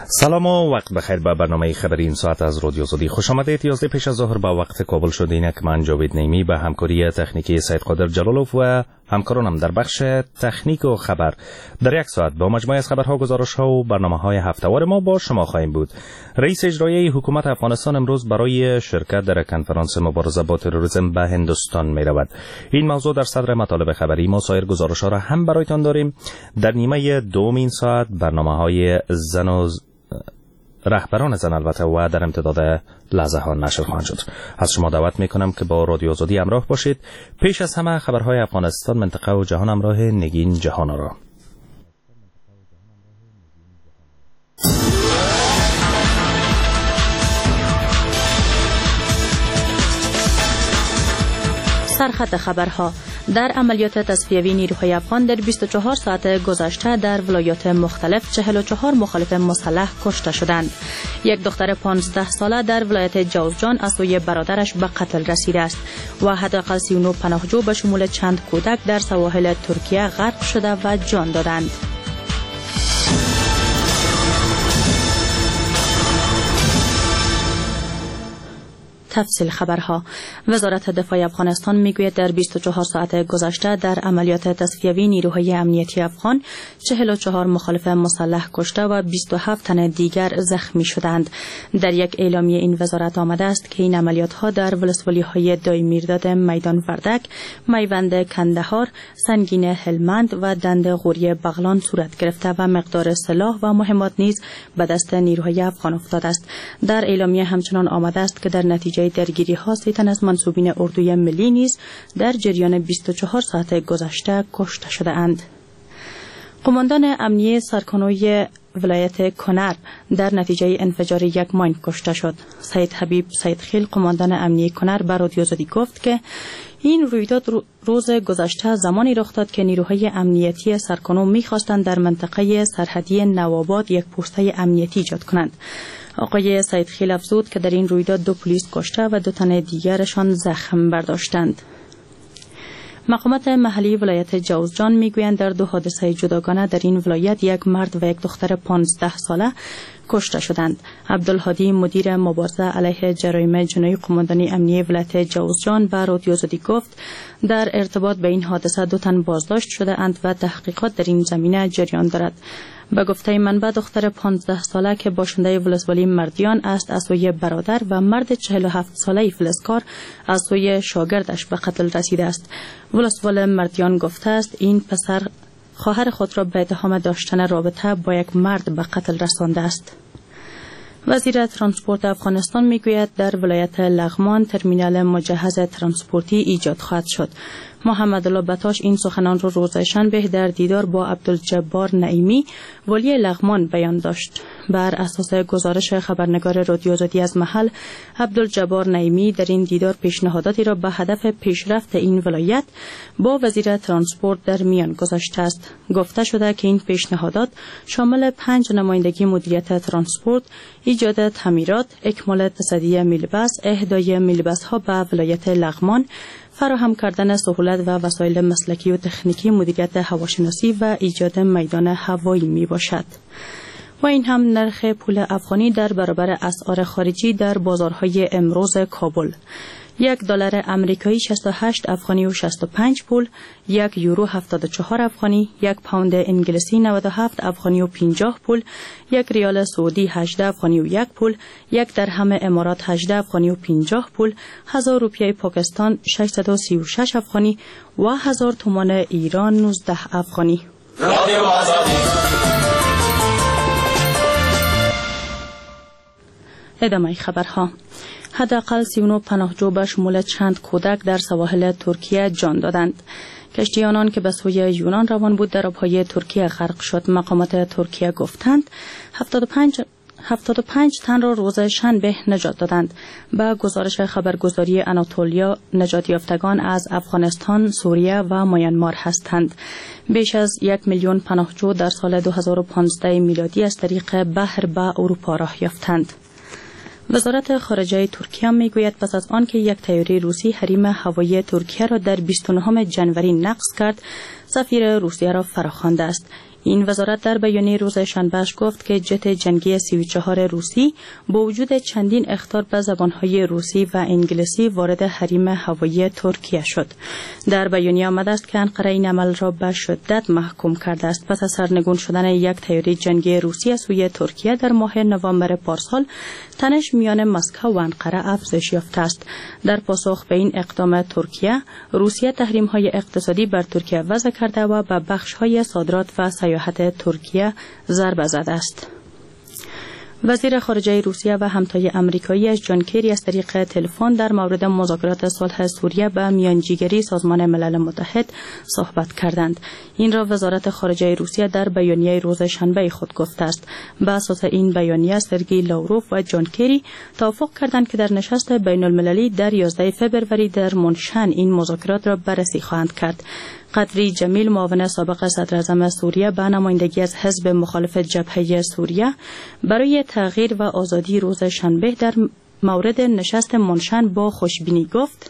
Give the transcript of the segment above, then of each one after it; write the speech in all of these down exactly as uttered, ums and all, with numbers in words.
سلام و وقت بخیر به برنامه خبری این ساعت از رادیو آزادی. خوش آمدید. یازده پیش از ظهر با وقت کابل شد. اینک من جاوید نیمی به همکاری تکنیکی سید قادر جلالوف و همکارانم در بخش تکنیک و خبر در یک ساعت با مجموعه از خبرها، گزارش‌ها و برنامه‌های هفته‌وار ما با شما خواهیم بود. رئیس اجرایی حکومت افغانستان امروز برای شرکت در کنفرانس مبارزه با تروریسم به هندوستان می‌رود. این موضوع در صدر مطالب خبری ما. سایر گزارش‌ها را هم برایتان داریم. در نیمه دوم این ساعت برنامه‌های زن و رهبران زن البته و در امتداد لحظه ها نشر خواهند شد. از شما دعوت میکنم که با رادیو آزادی همراه باشید. پیش از همه خبرهای افغانستان، منطقه و جهان همراه نگین جهان‌آرا. سرخط خبرها. در عملیات تصفیوی نیروهای افغان در بیست و چهار ساعت گذشته در ولایات مختلف چهل و چهار مخالف مسلح کشته شدند. یک دختر پانزده ساله در ولایت جوزجان از سوی برادرش به قتل رسیده است و حداقل سی و نه پناهجو به شمول چند کودک در سواحل ترکیه غرق شده و جان دادند. تفصیل خبرها. وزارت دفاع افغانستان میگوید در بیست و چهار ساعت گذشته در عملیات تصفیوی نیروهای امنیتی افغان چهل و چهار مخالف مسلح کشته و بیست و هفت تن دیگر زخمی شدند. در یک اعلامیه این وزارت آمده است که این عملیات ها در ولسوالی‌های دای میرداد، میدان وردک، میوند کندهار، سنگین هلمند و دند غوری بغلان صورت گرفته و مقدار سلاح و مهمات نیز به دست نیروهای افغان افتاده است. در اعلامیه همچنان آمده است که در نتیجه درگیری ها سی تن از منصوبین اردوی ملی نیز در جریان بیست و چهار ساعت گذشته کشته شده اند. قماندان امنیه سرکنوی ولایت کنر در نتیجه انفجار یک ماین کشته شد. سید حبیب سیدخیل قماندان امنیه کنر به رادیو آزادی گفت که این رویداد روز گذشته زمانی رخ داد که نیروهای امنیتی سرکنو می‌خواستند در منطقه سرحدی نوآباد یک پوسته امنیتی ایجاد کنند. آقای سیدخیل افزود که در این رویداد دو پلیس کشته و دو تن دیگرشان زخم برداشتند. مقامات محلی ولایت جوزجان میگویند در دو حادثه جداگانه در این ولایت یک مرد و یک دختر پانزده ساله کشته شدند. عبدالهادی مدیر مبارزه علیه جرایم جنایی قماندانی امنیه ولایت جوزجان به رادیو آزادی گفت در ارتباط به این حادثه دو تن بازداشت شده اند و تحقیقات در این زمینه جریان دارد. به گفته منبع دختر پانزده ساله که باشنده ولسوالی مردیان است از سوی برادر و مرد چهل و هفت ساله فلزکار از سوی شاگردش به قتل رسیده است. ولسوال مردیان گفته است این پسر خواهر خود را به اتهام داشتن رابطه با یک مرد به قتل رسانده است. وزیر ترانسپورت افغانستان میگوید در ولایت لغمان ترمینال مجهز ترانسپورتی ایجاد خواهد شد. محمد الله بطاش این سخنان را روز شنبه در دیدار با عبدالجبار نعیمی والی لغمان بیان داشت. بر اساس گزارش خبرنگار رادیو آزادی از محل، عبدالجبار نعیمی در این دیدار پیشنهاداتی را به هدف پیشرفت این ولایت با وزیر ترانسپورت در میان گذاشته است. گفته شده که این پیشنهادات شامل پنج نمایندگی مدیریت ترانسپورت، ایجاد تعمیرات، اکمال تصدیه میلبس، اهدای میلبس ها به ولایت لغمان، فراهم کردن سهولت و وسایل مسلکی و تکنیکی مدیریت هواشناسی و ایجاد میدان هوایی می باشد. و این هم نرخ پول افغانی در برابر اسعار خارجی در بازارهای امروز کابل. یک دلار امریکایی شصت و هشت افغانی و شصت و پنج پول، یک یورو هفتاد و چهار افغانی، یک پوند انگلیسی نود و هفت افغانی و پنجاه پول، یک ریال سعودی هجده افغانی و یک پول، یک درهم امارات هجده افغانی و پنجاه پول، هزار روپیه پاکستان ششصد و سی و شش افغانی و هزار تومان ایران نوزده افغانی. ادامه خبرها. حداقل سی و نه پناهجو به شمول چند کودک در سواحل ترکیه جان دادند. کشتی آنان که به سوی یونان روان بود در آبهای ترکیه غرق شد. مقامات ترکیه گفتند هفتاد و پنج هفتاد و پنج تن را روز شنبه نجات دادند. به گزارش خبرگزاری آناتولیا، نجات یافتگان از افغانستان، سوریه و میانمار هستند. بیش از یک میلیون پناهجو در سال دو هزار و پانزده میلادی از طریق بحر به اروپا راه یافتند. وزارت خارجه ترکیه میگوید پس از آن که یک طیاره روسی حریم هوایی ترکیه را در بیست و نهم ژانویه نقض کرد، سفیر روسیه را فراخوانده است. این وزارت در بیانیه روز شنبه گفت که جت جنگی سی و چهار روسی با وجود چندین اخطار به زبانهای روسی و انگلیسی وارد حریم هوایی ترکیه شد. در بیانیه آمده است که انقره این عمل را به شدت محکوم کرده است پس از سرنگون شدن یک تیاره جنگی روسی از سوی ترکیه در ماه نوامبر پارسال. تنش میان مسکو و انقره افزایش یافته است. در پاسخ به این اقدام ترکیه، روسیه تحریم‌های اقتصادی بر ترکیه وضع کرده و به بخش‌های صادرات و سیاحت ترکیه ضربه زده است. وزیر خارجه روسیه و همتای آمریکایی جان کری از طریق تلفن در مورد مذاکرات صلح سوریه به میانجیگری سازمان ملل متحد صحبت کردند. این را وزارت خارجه روسیه در بیانیه روز شنبه خود گفته است. به اساس این بیانیه سرگئی لاوروف و جان کری توافق کردند که در نشست بین المللی در یازده فوریه در مونشن این مذاکرات را بررسی خواهند کرد. قدری جمیل معاون سابق صدر اعظم سوریه به نمایندگی از حزب مخالف جبهه سوریه برای تغییر و آزادی روز شنبه در مورد نشست مونشن با خوشبینی گفت: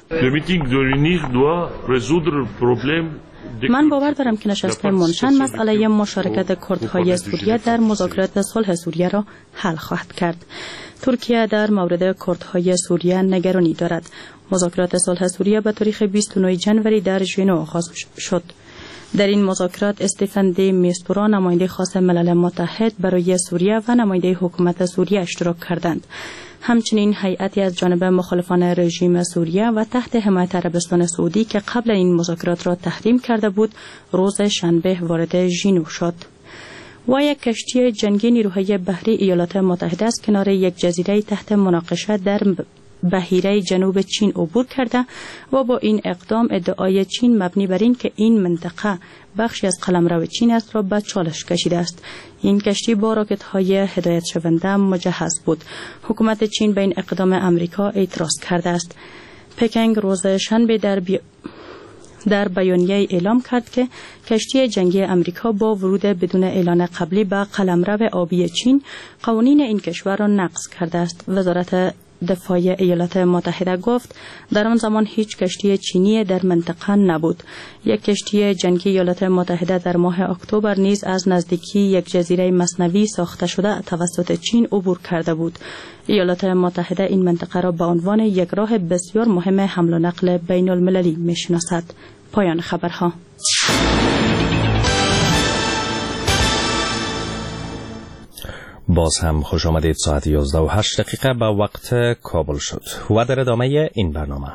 من باور دارم که نشست مونشن مسئله مشارکت کردهای سوریه در مذاکرات صلح سوریه را حل خواهد کرد. ترکیه در مورد کردهای سوریه نگرانی دارد. مذاکرات صلح سوریه به تاریخ بیست و نه ژانویه در ژنو آغاز شد. در این مذاکرات استفان دی میستورا نماینده خاص ملل متحد برای سوریه و نماینده حکومت سوریه اشتراک کردند. همچنین هیئتی از جانب مخالفان رژیم سوریه و تحت حمایت عربستان سعودی که قبل این مذاکرات را تحریم کرده بود، روز شنبه وارد ژنو شد. و یک کشتی جنگی نیروهای بحری ایالات متحده از کنار یک جزیره تحت مناقشه در بحیره جنوب چین عبور کرده و با این اقدام ادعای چین مبنی بر این که این منطقه بخشی از قلمرو چین است را به چالش کشیده است. این کشتی با راکت‌های هدایت شونده مجهز بود. حکومت چین به این اقدام امریکا اعتراض کرده است. پکینگ روز شنبه در بی... در بیانیه اعلام کرد که کشتی جنگی امریکا با ورود بدون اعلان قبلی به قلمرو آبی چین قوانین این کشور را نقض کرده است. وزارت دفاع ایالات متحده گفت در آن زمان هیچ کشتی چینی در منطقه نبود. یک کشتی جنگی ایالات متحده در ماه اکتبر نیز از نزدیکی یک جزیره مصنوعی ساخته شده توسط چین عبور کرده بود. ایالات متحده این منطقه را به عنوان یک راه بسیار مهم حمل و نقل بین المللی میشناسد. پایان خبرها. باز هم خوش آمدید. ساعت یازده و هشت دقیقه به وقت کابل شد و در ادامه این برنامه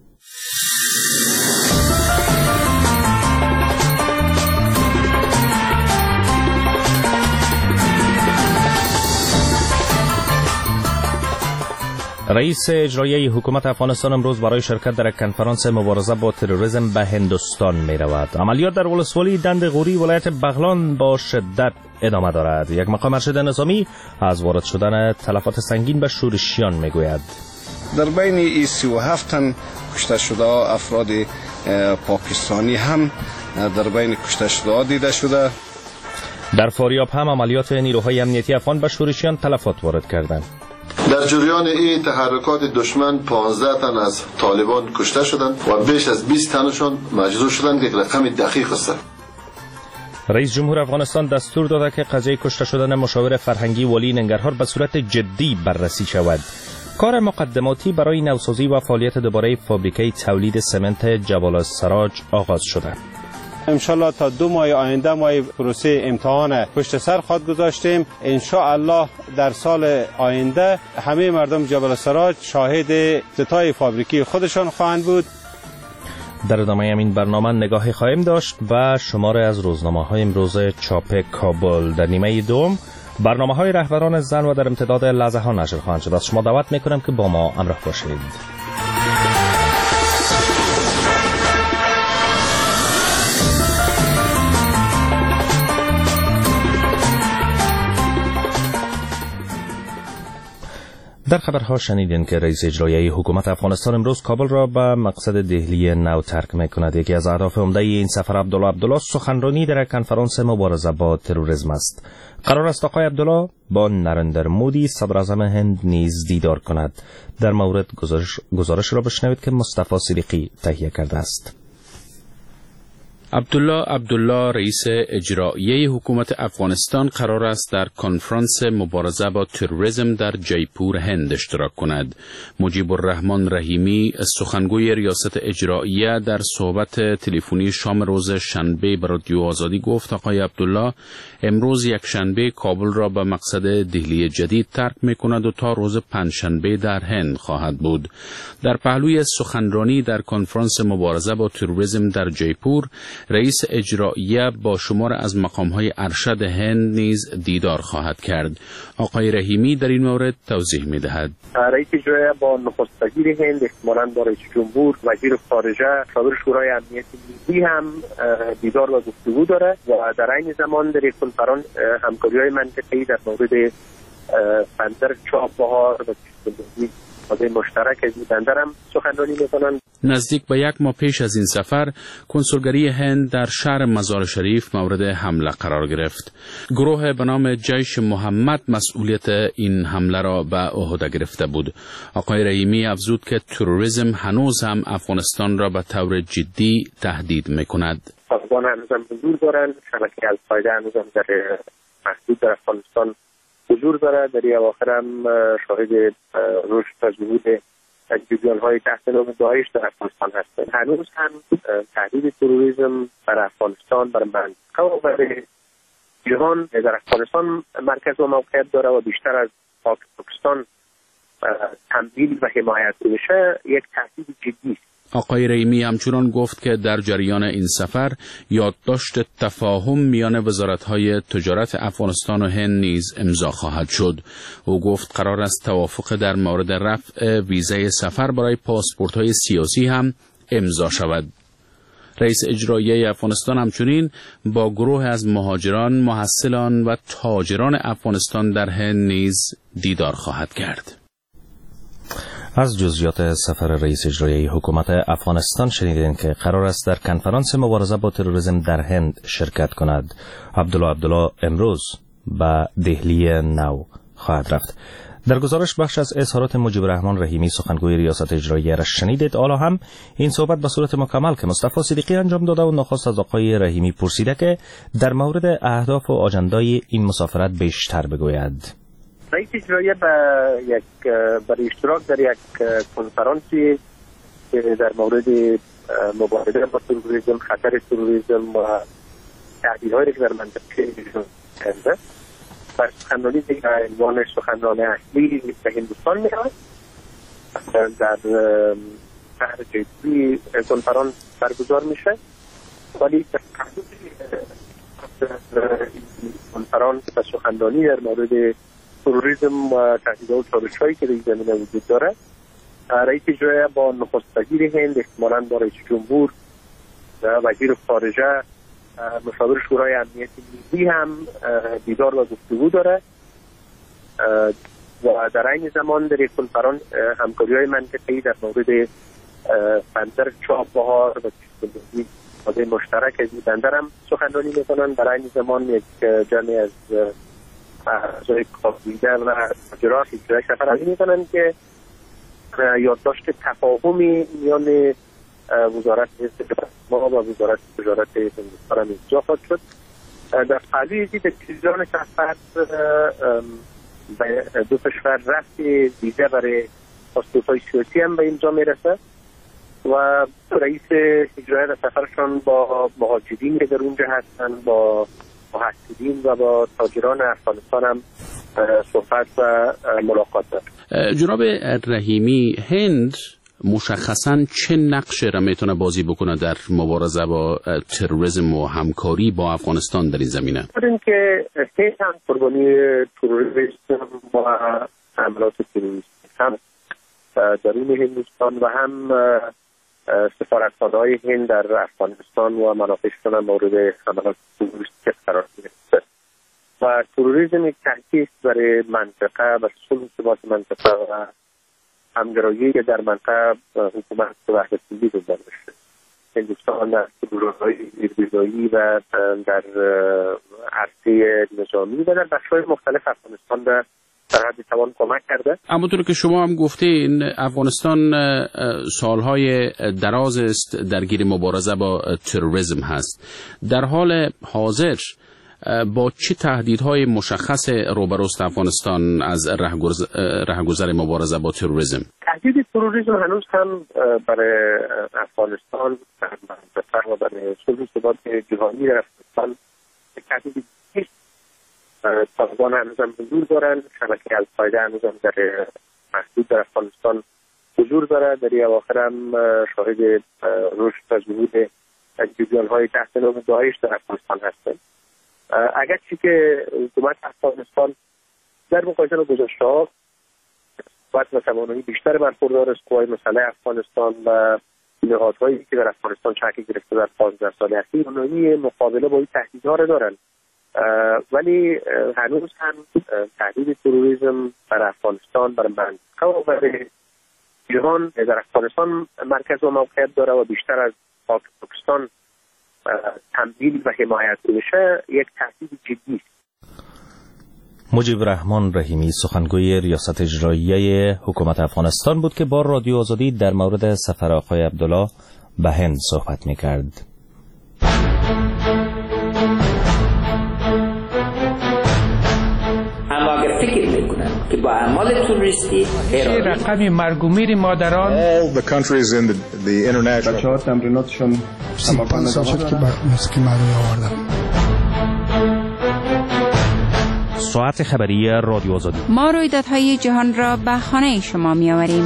رئیس اجرایی حکومت افغانستان امروز برای شرکت در کنفرانس مبارزه با تروریسم به هندوستان می رود. عملیات در ولسوالی دند غوری ولایت بغلان با شدت ادامه دارد. یک مقام ارشد نظامی از وارد شدن تلفات سنگین به شورشیان می گوید. در بین این سی و هفت تن کشته شده افراد پاکستانی هم در بین کشته شده دیده شده. در فاریاب هم عملیات نیروهای امنیتی افغان به شورشیان تلفات وارد کردند. در جریان این تحرکات دشمن پانزده تن از طالبان کشته شدند و بیش از بیست تنشان مجروح شدند. یک رقم دقیق است. رئیس جمهور افغانستان دستور داده که قضیه کشته شدن مشاور فرهنگی ولی ننگرهار به صورت جدی بررسی شود. کار مقدماتی برای نوسازی و فعالیت دوباره فابریکه تولید سمنت جبال السراج آغاز شده. انشالله تا دو ماه آینده ما پروسه امتحان پشت سر خواهد گذاشتیم. انشاءالله در سال آینده همه مردم جبل السراج شاهد افتتاح فابریکی خودشان خواهند بود. در ادامه این برنامه نگاهی خواهیم داشت و شماره از روزنامه های امروز چاپ کابل. در نیمه دوم برنامه های رهبران زن و در امتداد لحظه ها نشر خواهند شد. از شما دعوت میکنم که با ما همراه باشید. در خبرها شنیدین که رئیس اجرایی حکومت افغانستان امروز کابل را به مقصد دهلی نو ترک می‌کند. یکی از اهداف عمده این سفر عبدالله عبدالله سخنرانی در کنفرانس مبارزه با تروریسم است. قرار است آقای عبدالله با نریندر مودی صدر اعظم هند نیز دیدار کند. در مورد گزارش, گزارش را بشنوید که مصطفی صدیقی تهیه کرده است. عبدالله عبدالله رئیس اجرایی حکومت افغانستان قرار است در کنفرانس مبارزه با تروریسم در جیپور هند اشتراک کند. مجیب الرحمن رحیمی سخنگوی ریاست اجراییه در صحبت تلفنی شام روز شنبه به رادیو آزادی گفت آقای عبدالله امروز یک شنبه کابل را به مقصد دهلی جدید ترک می کند و تا روز پنجشنبه در هند خواهد بود. در پهلوی سخنرانی در کنفرانس مبارزه با تروریسم در جیپور رئیس اجراییه با شمار از مقام‌های ارشد هند نیز دیدار خواهد کرد. آقای رحیمی در این مورد توضیح می‌دهد. رئیس اجراییه با نخست وزیر هند، احتمالاً با رئیس جمهور، وزیر خارجه، صدر شورای امنیت ملی هم دیدار و گفتگو داره و در این زمان در یک کنفرانس همکاری‌های منطقه‌ای در مورد بندر چابهار و حوزه مشترک از بندر هم سخنرانی می‌کنند. نزدیک به یک ماه پیش از این سفر کنسولگری هند در شهر مزار شریف مورد حمله قرار گرفت. گروه به نام جیش محمد مسئولیت این حمله را به عهده گرفته بود. آقای رحیمی افزود که تروریسم هنوز هم افغانستان را به طور جدی تهدید می‌کند. افغان هنوز هم حضور دارند، شبکه القاعده هنوز هم در محدود در افغانستان حضور دارد. در این اواخر هم شاهد رشد و ظهور جریان‌های تحت نام داعش در افغانستان هستند. هنوز هم تهدید تروریسم بر افغانستان، بر منطقه و بر جهان در افغانستان مرکز و موقعیت داره و بیشتر از پاکستان تمویل و حمایت میشه، یک تهدید جدی است. آقای رحیمی همچنان گفت که در جریان این سفر یادداشت تفاهم میان وزارت‌های تجارت افغانستان و هند نیز امضا خواهد شد. او گفت قرار است توافق در مورد رفع ویزای سفر برای پاسپورت‌های سیاسی هم امضا شود. رئیس اجرایی افغانستان همچنین با گروه از مهاجران، محصلان و تاجران افغانستان در هند نیز دیدار خواهد کرد. از جزئیات سفر رئیس اجرایی حکومت افغانستان شنیدین که قرار است در کنفرانس مبارزه با تروریسم در هند شرکت کند. عبدالله عبدالله امروز به دهلی نو خواهد رفت. در گزارش بخش از اظهارات مجیب الرحمن رحیمی سخنگوی ریاست اجراییه را شنیدید. حالا هم این صحبت به صورت مکمل که مصطفی صدیقی انجام داده و نخست از آقای رحیمی پرسیده که در مورد اهداف و آجندای این مسافرت بیشتر بگوید. رئیس اجراییه به یک برای اشتراک در یک کنفرانسی در مورد مبارزه با تروریسم، خطر تروریسم و تهدیدهایی که در منطقه کرده و سخنرانی دیگر عنوان سخنران اصلی به هندوستان می‌رود. در شهر جیپور کنفرانس برگزار میشه، ولی در کنفرانس و سخنرانی در مورد تروریسم و تهدیدها و چالش‌هایی که در این زمینه وجود داره، رئیس اجرایی با نخست وزیر هند، احتمالاً با رئیس جمهور و وزیر خارجه، مشاور شورای امنیت ملی هم دیدار و گفتگو داره و در این زمان در یک کنفرانس همکاری‌های منطقه‌ای در مورد بندر چابهار و حوزه مشترک از بندر هم سخنرانی می‌کنند. در این زمان یک جمعی از اعضای کابینه و تاجران اجرایی سفر می‌کنند که یادداشت تفاهمی میان وزارت ما و وزارت تجارت هندوستان هم امضا خواهد شد. در پهلوی در جریان سفر دو کشور رفت ویزا برای پاسپورت‌های سیاسی هم به امضا میرسه و رئیس اجرایی در سفرشان با مهاجرین که در اونجا هستن، با محصلین و با تاجران افغانستان هم صحبت و ملاقات دارد. جناب رحیمی، هند مشخصاً چه نقشی را میتونه بازی بکنه در مبارزه با تروریسم و همکاری با افغانستان در این زمینه؟ این که هند هم قربانی تروریسم و حملات تروریستی هم درون هندوستان و هم سفارتخانه‌های هند در افغانستان و منافذشان هم مورد حملات تروریستی قرار گرفته و تروریسم یک تهدید برای منطقه و صلح و ثبات منطقه و همگرایی در منطقه حکومت وحدت ملی گذار بشه. هندوستان در گروه‌های زیربنایی و در عرصه نظامی و در بخش‌های مختلف افغانستان را در حد توان کمک کرده. همونطور که شما هم گفتین افغانستان سالهای دراز است درگیر مبارزه با تروریسم هست. در حال حاضر با چه تهدیدهای مشخص روبروست افغانستان از رهگذر مبارزه با تروریسم؟ تهدید تروریسم هنوز هم برای افغانستان و برای صلح و ثبات جهانی در افغانستان تهدیدی نیست. طالبان هنوز هم حضور دارن، شبکه القاعده هنوز هم در محدود در افغانستان حضور داره. در این اواخر هم شاهد رشد و ظهور جریان‌های تحت نام داعش در افغانستان هستند. اگرچه که حکومت افغانستان در مقایسه با گذشته‌ها باید و توانایی بیشتر برخوردار از قوای مسلح افغانستان و نهادهایی که در افغانستان شکل گرفته در پانزده سال اخیر اونایی مقابله با این تهدیدها را دارن، ولی هنوز هم تهدید تروریسم برای افغانستان برای منطقه و برای جهان در افغانستان مرکز و موقعیت داره و بیشتر از پاکستان تمویل و حمایت بشه یک تهدید جدی است. مجیب رحمان رحیمی سخنگوی ریاست اجراییه حکومت افغانستان بود که با رادیو آزادی در مورد سفر آقای عبدالله به هند صحبت می‌کرد. اما اگر فکر میکنن که با اعمال توریستی رقم مرگ و میر مادران all the countries in the, the international بچه‌ها تمریناتشون پنج سال شد که موسیقی مردمی آوردم. ساعت خبری رادیو آزادی. ما رویدادهای جهان را به خانه شما می آوریم.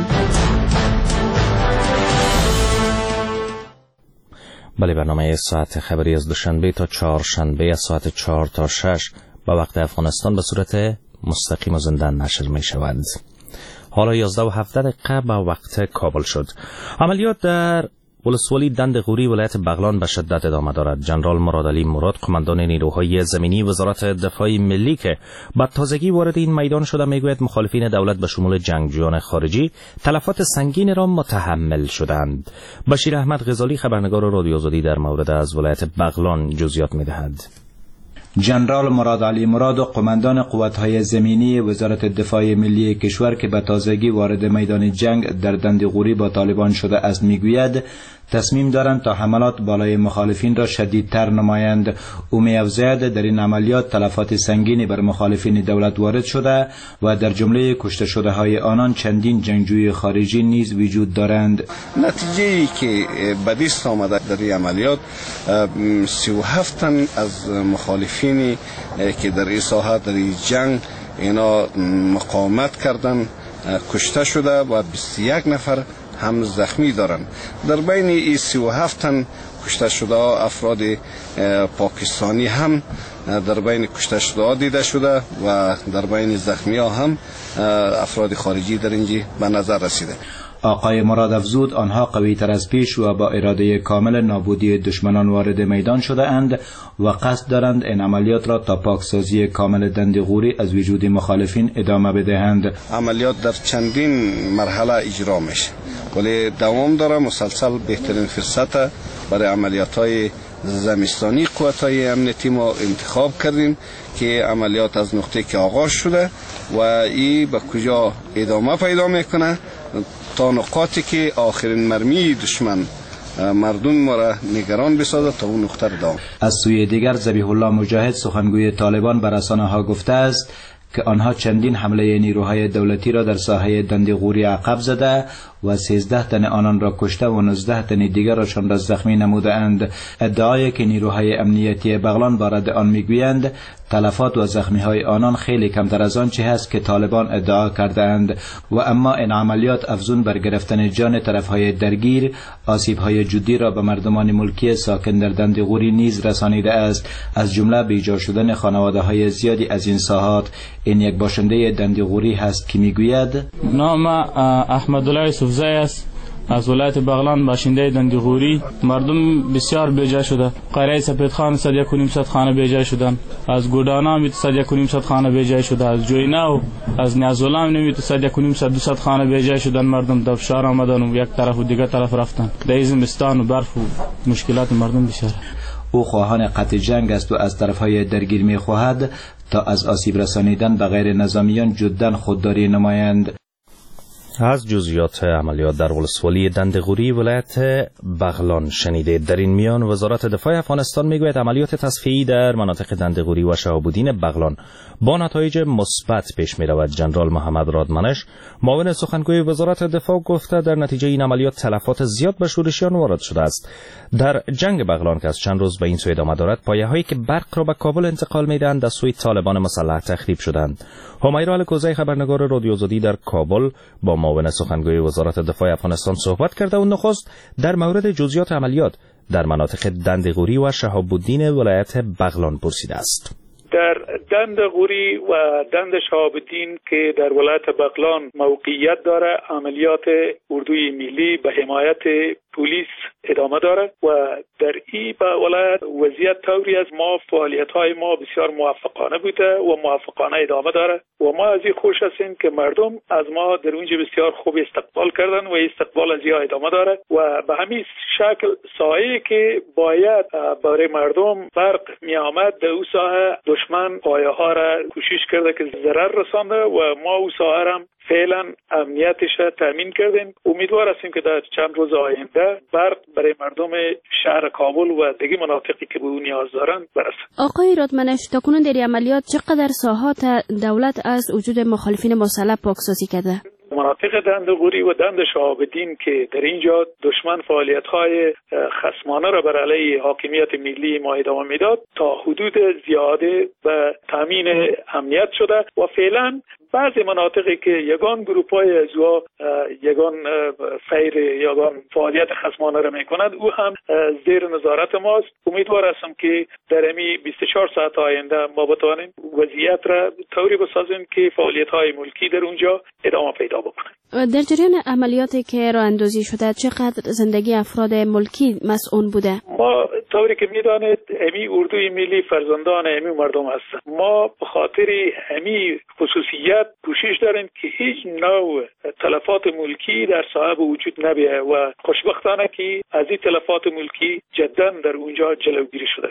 بله، برنامه ساعت خبری از دوشنبه تا چهارشنبه از ساعت چهار تا شش به وقت افغانستان به صورت مستقیم و زنده نشر می شود. حالا یازده و هفده دقیقه به وقت کابل شد. عملیات در ولسوالی دند غوری ولایت بغلان به شدت ادامه دارد. جنرال مرادعلی مراد قماندان نیروهای زمینی وزارت دفاع ملی که با تازگی وارد این میدان شده میگوید مخالفین دولت به شمول جنگجویان خارجی تلفات سنگین را متحمل شدند. بشیر احمد غزالی خبرنگار رادیو آزادی در مورد از ولایت بغلان جزئیات میدهد. جنرال مرادعلی مراد قماندان قوت‌های زمینی وزارت دفاع ملی کشور که به تازگی وارد میدان جنگ در دندغوری با طالبان شده است میگوید تصمیم دارند تا حملات بالای مخالفین را شدیدتر نمایند. او می‌افزاید در این عملیات تلفات سنگینی بر مخالفین دولت وارد شده و در جمله کشته شده های آنان چندین جنگجوی خارجی نیز وجود دارند. نتیجه‌ای که به دست آمده در این عملیات سی و هفت تن از مخالفینی که در این ساحه در این جنگ اینا مقاومت کردن کشته شده و بیست و یک نفر هم زخمی دارند. در بین این سی و هفت تن کشته شده افراد پاکستانی هم در بین کشته شده دیده شده و در بین زخمی ها هم افراد خارجی در اینجا به نظر رسیده. آقای مراد افزود آنها قوی تر از پیش و با اراده کامل نابودی دشمنان وارد میدان شده اند و قصد دارند این عملیات را تا پاکسازی کامل دندغوری از وجود مخالفین ادامه بدهند. عملیات در چندین مرحله اجرا میشه ولی دوام داره. مسلسل بهترین فرصت برای عملیات های زمستانی قوت های امنیتی ما انتخاب کردیم که عملیات از نقطه که آغاز شده و این به کجا ادامه پیدا میکنه تا نقاطی که آخرین مرمی دشمن مردم ما را نگران بسازد تا اون نقطه را دام. از سوی دیگر ذبیح الله مجاهد سخنگوی طالبان به رسانه ها گفته است که آنها چندین حمله نیروهای دولتی را در ساحه دندغوری عقب زده و سیزده تن آنان را کشته و نوزده تن دیگر راشان را زخمی نموده اند. ادعایی که نیروهای امنیتی بغلان بارد آن میگویند تلفات و زخمی های آنان خیلی کمتر از آن چه هست که طالبان ادعا کرده اند و اما این عملیات افزون بر گرفتن جان طرف های درگیر آسیب های جدی را به مردمان ملکی ساکن در دندغوری نیز رسانیده است، از جمله بیجا شدن خانواده های زیادی از این ساحات. این یک باشنده دندغوری هست که میگوید نام احمدالله یوسفزی است، از ولایت بغلان، باشنده دندغوری. مردم بسیار بیجا شده. قریه سپیدخان صد یک و نیم صد خانه بیجا شدن، از گودانا می صد یک و نیم صد خانه بیجا شده، از جوینا و از نیازولام می صد یک و نیم صد دو صد خانه بیجا شدن. مردم در فشار آمدن و یک طرف و دیگر طرف رفتن. در زمستان و برف و مشکلات مردم بسیار. او خواهان قطع جنگ است و از طرفهای درگیر می خواهد تا از آسیب رسانیدن به غیر نظامیان جدا خودداری نمایند. از جزئیات عملیات در ولسوالی دندغوری ولایت بغلان شنیده. در این میان وزارت دفاع افغانستان میگوید عملیات تصفیه‌ای در مناطق دندغوری و شهاب‌الدین بغلان با نتایج مثبت پیش می‌رود. ژنرال محمد رادمنش معاون سخنگوی وزارت دفاع گفته در نتیجه این عملیات تلفات زیاد به شورشیان وارد شده است. در جنگ بغلان که از چند روز به این سو ادامه دارد، پایه‌هایی که برق را به کابل انتقال می‌دهند از سوی طالبان مسلح تخریب شدند. همیرا الکوزی خبرنگار رادیو آزادی در کابل با معاون سخنگوی وزارت دفاع افغانستان صحبت کرده و نخست در مورد جزئیات عملیات در مناطق دندغوری و شهاب‌الدین ولایت بغلان پرسیده است. در دندغوری و دند شهاب‌الدین که در ولایت بغلان موقعیت داره، عملیات اردوی ملی به حمایت پلیس ادامه داره و در این ولایت وضعیت طوری از ما فعالیت‌های ما بسیار موفقانه بوده و موفقانه ادامه داره و ما از این خوش هستیم که مردم از ما در اونجا بسیار خوب استقبال کردن و استقبال از این ادامه داره و به همین شکل سایه که باید برای مردم برق می آمد در او ساحه دشمن پایه ها را کوشش کرده که ضرر رسانده و ما او ساحه هم فعلا امنیتش را تامین کردیم. امیدوار هستیم که در چند روز آینده برق برای مردم شهر کابل و دیگه مناطقی که به اون نیاز دارند برسه. آقای رادمنش، تاکنون در عملیات چقدر ساحات دولت از وجود مخالفین مسلح پاکسازی کرده؟ مناطق دندغوری و دند شهاب‌الدین که در اینجا دشمن فعالیت‌های خصمانه را بر علیه حاکمیت ملی ما ادامه میداد، تا حدود زیاده به تامین امنیت شده و فعلا بعضی مناطقی که یگان گروپ‌های ازوا یگان فیر یگان فعالیت خصمانه را می‌کنند او هم زیر نظارت ماست. امیدوار هستم که در امی بیست و چهار ساعت آینده ما بتوانیم وضعیت را طوری بسازیم که فعالیت‌های ملکی در اونجا ادامه پیدا بکنه. در جریان عملیاتی که راه اندازی شده چقدر زندگی افراد ملکی مسئول بوده؟ ما طوری که میدانید امی اردوی ملی فرزندان امی مردم هستند. ما به خاطر امی خصوصیت کوشش داریم که هیچ نوع تلفات ملکی در صاحب وجود نبیه و خوشبختانه که از این تلفات ملکی جدا در اونجا جلوگیری شده.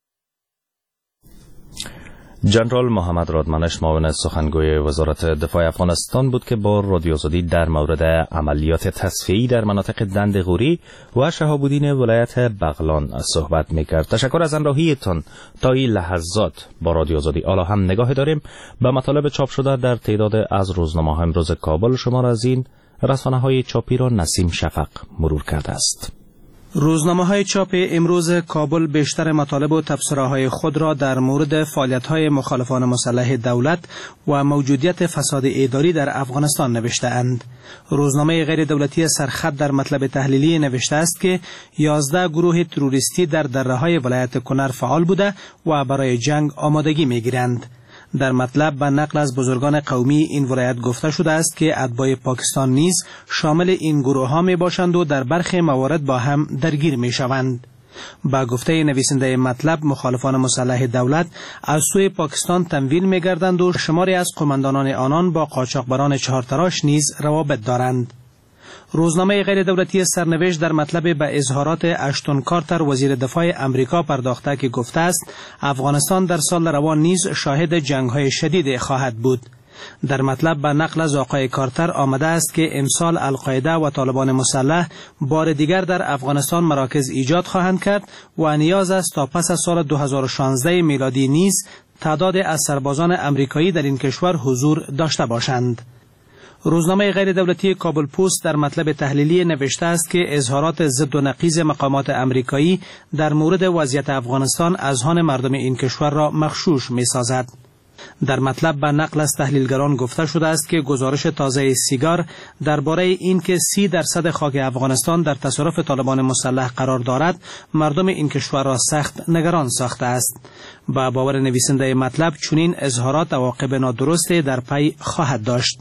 ژنرال محمد رادمنش معاون سخنگوی وزارت دفاع افغانستان بود که با رادیو آزادی در مورد عملیات تصفیه‌ای در مناطق دندغوری و شهاب‌الدین ولایت بغلان صحبت می‌کرد. تشکر از همراهیتان تا این لحظات با رادیو آزادی. حالا هم نگاه داریم به مطالب چاپ شده در تعداد از روزنامه‌های امروز کابل. شما را از این رسانه‌های چاپی را نسیم شفق مرور کرده است. روزنامه‌های چاپ امروز کابل بیشتر مطالب و تبصره‌های خود را در مورد فعالیت‌های مخالفان مسلح دولت و موجودیت فساد اداری در افغانستان نوشته‌اند. روزنامه غیر دولتی سرخط در مطلب تحلیلی نوشته است که یازده گروه تروریستی در دره‌های ولایت کنر فعال بوده و برای جنگ آمادگی می‌گیرند. در مطلب به نقل از بزرگان قومی این ولایت گفته شده است که اتباع پاکستان نیز شامل این گروه ها می باشند و در برخی موارد با هم درگیر می شوند. با گفته نویسنده مطلب، مخالفان مسلح دولت از سوی پاکستان تمویل می گردند و شماری از قماندانان آنان با قاچاقبران چهارتراش نیز روابط دارند. روزنامه غیر دولتی سرنوشت در مطلب به اظهارات اشتون کارتر وزیر دفاع امریکا پرداخته که گفته است افغانستان در سال روان نیز شاهد جنگ‌های شدید خواهد بود. در مطلب به نقل از آقای کارتر آمده است که امسال القاعده و طالبان مسلح بار دیگر در افغانستان مراکز ایجاد خواهند کرد و نیاز است تا پس از سال دو هزار و شانزده میلادی نیز تعداد از سربازان امریکایی در این کشور حضور داشته باشند. روزنامه غیر دولتی کابل پست در مطلب تحلیلی نوشته است که اظهارات ضد و نقیض مقامات امریکایی در مورد وضعیت افغانستان اذهان مردم این کشور را مغشوش می‌سازد. در مطلب به نقل از تحلیلگران گفته شده است که گزارش تازه سیگار درباره اینکه سی درصد خاک افغانستان در تصرف طالبان مسلح قرار دارد مردم این کشور را سخت نگران ساخته است. با باور نویسنده مطلب چنین اظهارات عواقب نادرست در پی خواهد داشت.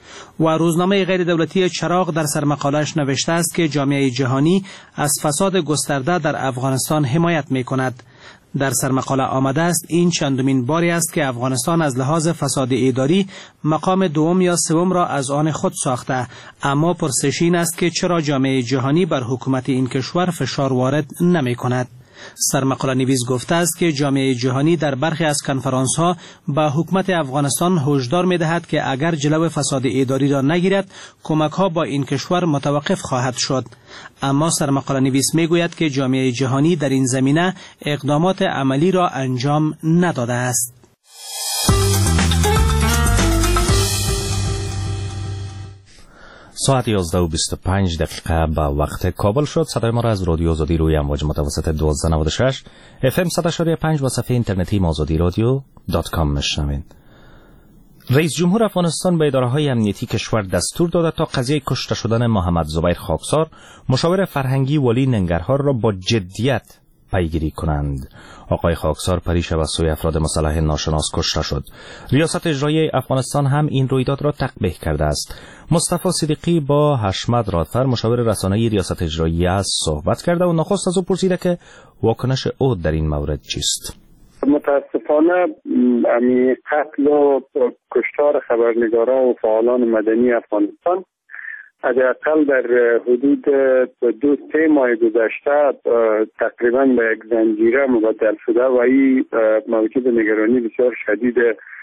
و روزنامه غیر دولتی چراغ در سرمقاله‌اش نوشته است که جامعه جهانی از فساد گسترده در افغانستان حمایت می‌کند. در سرمقاله آمده است این چندمین باری است که افغانستان از لحاظ فساد اداری مقام دوم یا سوم را از آن خود ساخته، اما پرسش این است که چرا جامعه جهانی بر حکومت این کشور فشار وارد نمی‌کند. سرمقاله نویس گفته است که جامعه جهانی در برخی از کنفرانس ها به حکومت افغانستان هشدار می دهد که اگر جلو فساد اداری را نگیرد کمک ها با این کشور متوقف خواهد شد. اما سرمقاله نویس می گوید که جامعه جهانی در این زمینه اقدامات عملی را انجام نداده است. ساعت یازده و بیست و پنج دقیقه به وقت کابل شد. صدای ما را از رادیو آزادی روی امواج متوسط دویست و نود و شش اف ام صد و شش و پنج و صفحه اینترنتی آزادی رادیو دات کام میشنوید. رئیس جمهور افغانستان به اداره‌های امنیتی کشور دستور داده تا قضیه کشته شدن محمد زبیر خاکسار، مشاور فرهنگی ولی ننگرهار را با جدیت پیگیری کنند. آقای خاکسار پریشب از سوی افراد مسلح ناشناس کشته شد. ریاست اجرایی افغانستان هم این رویداد را تقبیح کرده است. مصطفی صدیقی با حشمت رادفر مشاور رسانه‌ای ریاست اجرایی است صحبت کرده و نخست از او پرسیده که واکنش او در این مورد چیست. متاسفانه امی قتل و کشتار خبرنگاران و فعالان مدنی افغانستان حداقل در حدود دو سه ماه گذشته تقریبا به یک زنجیره مبدل شده و این موجب نگرانی بسیار شدید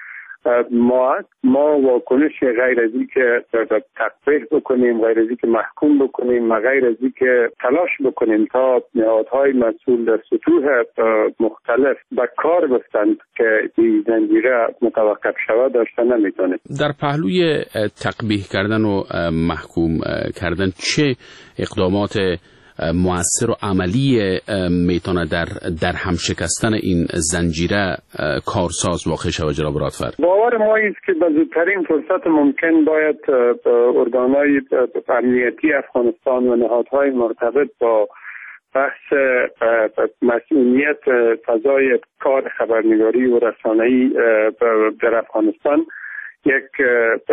ما ما واکنش غیر از این که تقبیح بکنیم، غیر از این که محکوم بکنیم و غیر از این که تلاش بکنیم تا نهادهای مسئول در سطوح مختلف به کار بستند که این زنجیره متوقف شود داشته نمیتونه. در پهلوی تقبیح کردن و محکوم کردن چه اقدامات مؤثر و عملی میتونه در در هم شکستن این زنجیره کارساز واقع شود جناب رادفر؟ باور ما است که به زودترین فرصت ممکن باید ارگانهای امنیتی افغانستان و نهادهای مرتبط با بحث مسئولیت فضای کار خبرنگاری و رسانه‌ای در افغانستان یک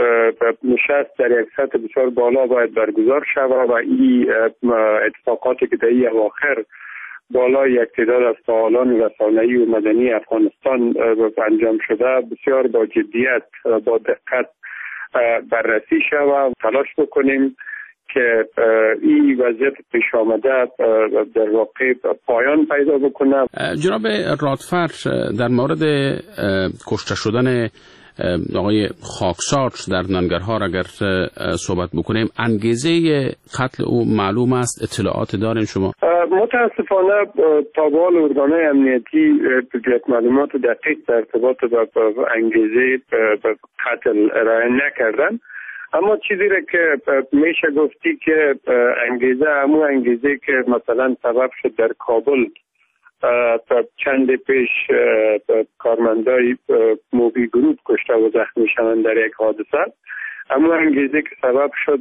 نشست در یک سطح بسیار بالا باید برگزار شود و این اتفاقاتی که در این اواخر بالای یک تعداد از فعالان رسانه‌ای و مدنی افغانستان انجام شده بسیار با جدیت با دقت بررسی شود. تلاش بکنیم که این وضعیت پیش آمده در واقع پایان پیدا بکنه. جناب رادفر، در مورد کشته شدن آقای خاکسار در ننگرهار اگر صحبت بکنیم، انگیزه قتل او معلوم است؟ اطلاعات دارین شما؟ متاسفانه تا به حال ارگان‌های امنیتی معلومات دقیق در ارتباط با انگیزه قتل ارائه نکردن، اما چیزی را که میشه گفتی که انگیزه همون انگیزه که مثلا سبب شد در کابل چند پیش کارمندای موبی گروپ کشته و زخمی شوند در یک حادثه، اما انگیزه که سبب شد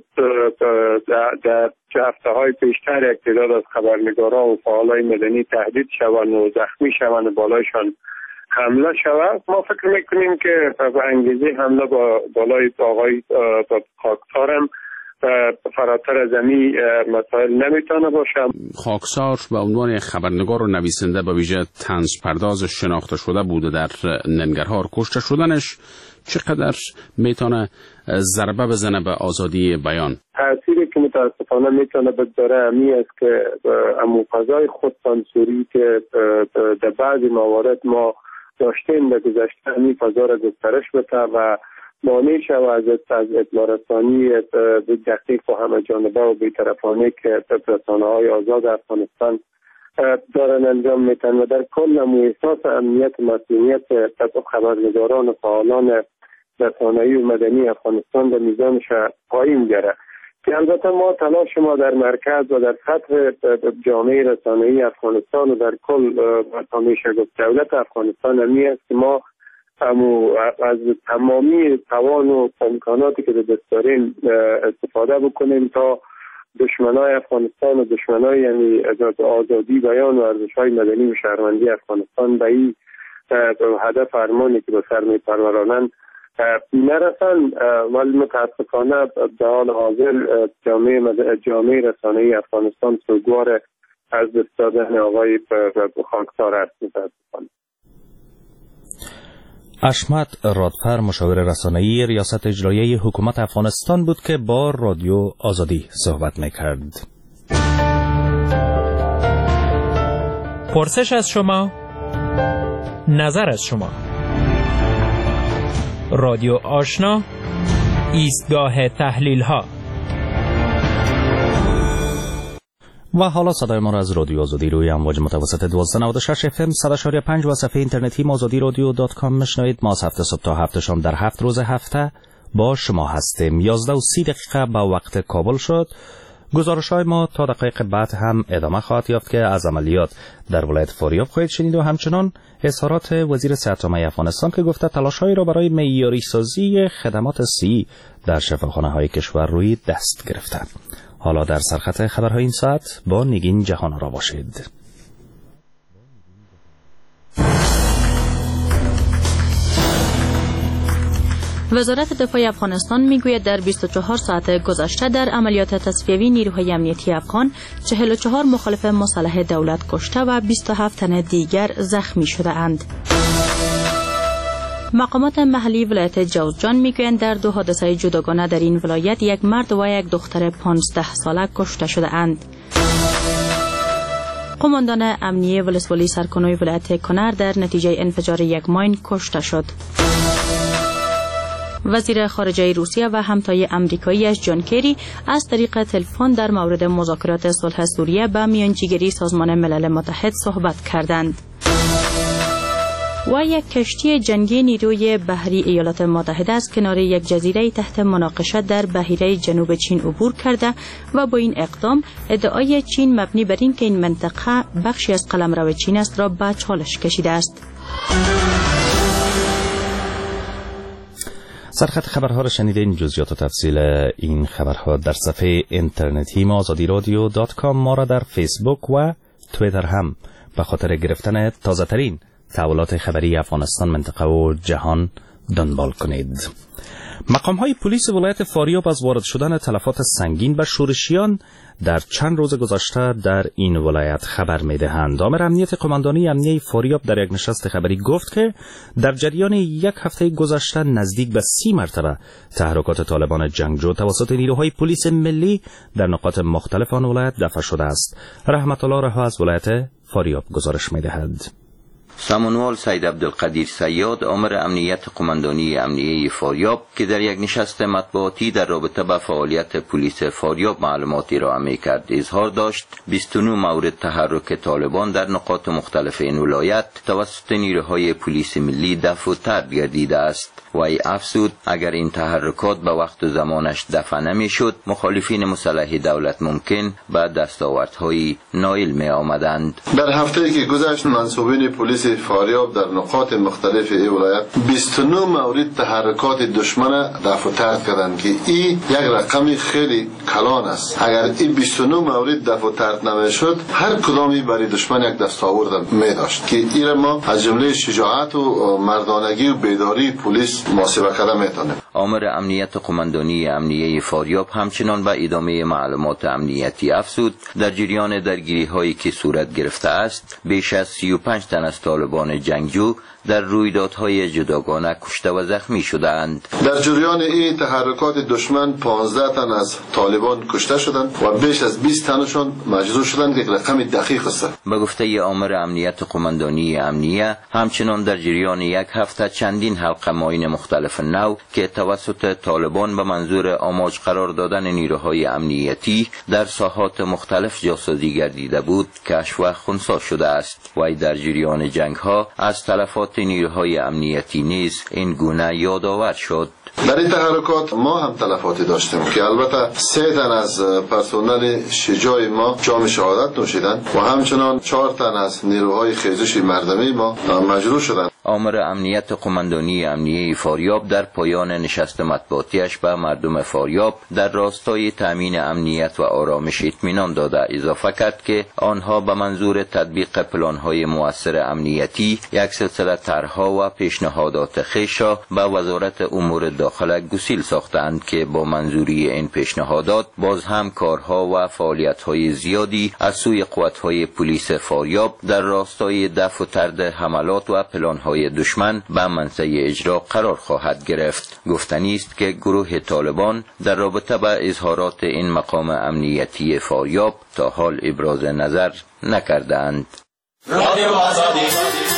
در هفته های پیشتر یک تعداد از خبرنگاران و فعالای مدنی تهدید شوند و زخمی شوند و بالایشان حمله شود. ما فکر میکنیم که انگیزه حمله با بالای آقای خاکسار هم فراتر از این مسائل نمیتونه باشه. خاکسار به عنوان خبرنگار و نویسنده به ویژه طنز پرداز شناخته شده بوده در ننگرهار. کشته شدنش چقدر میتونه ضربه بزنه به آزادی بیان؟ تأثیری که متاسفانه میتونه بذاره امی است که امو فضای خودسانسوری که در بعضی موارد ما داشتیم در گذشته امی فضا را گسترش بده و مانع شود از اطلاع رسانی دقیق و همه جانبه و بی‌طرفانه که رسانه‌های آزاد افغانستان دارن انجام میتن و در کل امو احساس امنیت و مسئولیت خبرنگاران و فعالان رسانه‌ای و مدنی افغانستان در میزانش پایین گره که البته ما تلاش ما در مرکز و در سطح جامعه رسانه‌ای افغانستان و در کل تا میشه گفت دولت افغانستان همی است که ما امو از تمامی توان و امکاناتی که دست داریم استفاده بکنیم تا دشمنای افغانستان و دشمنای یعنی آزادی بیان و ارزش‌های مدنی و شهروندی افغانستان به این هدف فرمانی که به سر می‌پرورانند نرسن. ولی متاسفانه در حال حاضر جامعه جامعه رسانه‌ای افغانستان سوگوار از دست دادن آقای خاکسار است. متاسفانه حشمت رادفر مشاور رسانه‌ای ریاست اجرایی حکومت افغانستان بود که با رادیو آزادی صحبت می‌کرد. پرسش از شما، نظر از شما. رادیو آشنا، ایستگاه تحلیل ها. و حالا صدای ما را از رادیو آزادی روی امواج متوسط دویست و نود و شش اف ام صد و شش و پنج و صفحه اینترنتی آزادی رادیو دات کام میشنوید. ما از هفته صبح تا هفته شام در هفت روز هفته با شما هستیم. یازده و سی دقیقه با وقت کابل شد. گزارش های ما تا دقایق بعد هم ادامه خواهد یافت که از عملیات در ولایت فاریاب خواهید شنید و همچنان اظهارات وزیر صحت عامه افغانستان که گفته تلاش هایی را برای معیاری سازی خدمات صحی در شفاخانه های کشور روی دست گرفته. حالا در سرخط خبرهای این ساعت با نگین جهان را باشید. وزارت دفاع افغانستان میگوید در بیست و چهار ساعت گذشته در عملیات تصفیوی نیروهای امنیتی افغان چهل و چهار مخالف مسلح دولت کشته و بیست و هفت تن دیگر زخمی شده اند. مقامات محلی ولایت جوزجان میگویند در دو حادثه جداگانه در این ولایت یک مرد و یک دختر پانزده ساله کشته شده اند. قماندان امنیه ولسوالی سرکنوی ولایت کنر در نتیجه انفجار یک ماین کشته شد. وزیر خارجه روسیه و همتای امریکاییش جان کری از طریق تلفن در مورد مذاکرات صلح سوریه به میانجیگری سازمان ملل متحد صحبت کردند. و یک کشتی جنگی نیروی بحری ایالات متحده از کنار یک جزیره تحت مناقشه در بحیره جنوب چین عبور کرده و با این اقدام ادعای چین مبنی بر این که این منطقه بخشی از قلمرو چین است را به چالش کشیده است. سرخط خبرها را شنیدین. جزئیات و تفصیل این خبرها در صفحه اینترنتی ما آزادی رادیو دات کام. ما را در فیسبوک و تویتر هم به خاطر گرفتن تازه ترین تحولات خبری افغانستان، منطقه و جهان دنبال کنید. مقام های پلیس ولایت فاریاب از وارد شدن تلفات سنگین به شورشیان در چند روز گذشته در این ولایت خبر می دهند. آمر امنیت قماندانی امنیه فاریاب در یک نشست خبری گفت که در جریان یک هفته گذشته نزدیک به سی مرتبه تحرکات طالبان جنگجو توسط نیروهای پلیس ملی در نقاط مختلف آن ولایت دفع شده است. رحمت الله رها از ولایت فاریاب گزارش می دهد. سامونوال سید عبدالقدیر سیاد آمر امنیت قماندانی امنیه فاریاب که در یک نشست مطبوعاتی در رابطه با فعالیت پلیس فاریاب معلوماتی را می کرد اظهار داشت بیست و نه مورد تحرک طالبان در نقاط مختلف این ولایت توسط نیروهای پلیس ملی دفع و طرد گردیده است. و ای افزود اگر این تحرکات به وقت و زمانش دفع نمی شد مخالفین مسلح دولت ممکن به دستاوردهای نایل می آمدند. در هفته که گذشت منصوبین پلیس فاریاب در نقاط مختلف این ولایت بیست و نه مورد تحرکات دشمن دفع و طرد کردند که این یک رقم خیلی کلان است. اگر این بیست و نه مورد دفع و طرد نمیشد هر کدامی برای دشمن یک دستاورد می داشت که این ما از جمله شجاعت و مردانگی و بیداری پلیس محاسبه کرده میتونه. آمر امنیت قماندانی امنیه فاریاب همچنان به ادامه معلومات امنیتی افزود در جریان درگیری هایی که صورت گرفته است بیش از سی و پنج تن از طالبان جنگجو در رویدادهای جداگانه کشته و زخمی شدند. در جریان این تحرکات دشمن پانزده تن از طالبان کشته شدند و بیش از بیست تنشان مجروح شدند. یک رقم دقیق است. به گفته آمر امنیت قماندانی امنیه همچنان در جریان یک هفته چندین حلقه ماین مختلف نو که توسط طالبان به منظور آماج قرار دادن نیروهای امنیتی در ساحات مختلف جاسازی گردیده بود کشف و خنثی شده است. و در جریان جنگ ها از تلفات نیروهای امنیتی نیز این گونه یادآور شد. در این تحرکات ما هم تلفاتی داشتیم که البته سه تن از پرسنل شجاع ما جام شهادت نوشیدند و همچنان چهار تن از نیروهای خیزش مردمی ما مجروح شدند. آمر امنیت قماندانی امنیه فاریاب در پایان نشست مطبوعاتیش به مردم فاریاب در راستای تامین امنیت و آرامش اطمینان داده اضافه کرد که آنها به منظور تطبیق پلان‌های مؤثر امنیتی یک سلسله طرح‌ها و پیشنهادات خویش را به وزارت امور داخله گسیل ساختند که با منظوری این پیشنهادات باز هم کارها و فعالیت‌های زیادی از سوی قوت‌های پلیس فاریاب در راستای دفع و طرد حملات و پلان‌های دشمن به منصه اجرا قرار خواهد گرفت. گفتنی است که گروه طالبان در رابطه با اظهارات این مقام امنیتی فاریاب تا حال ابراز نظر نکردند. رادیو آزادی.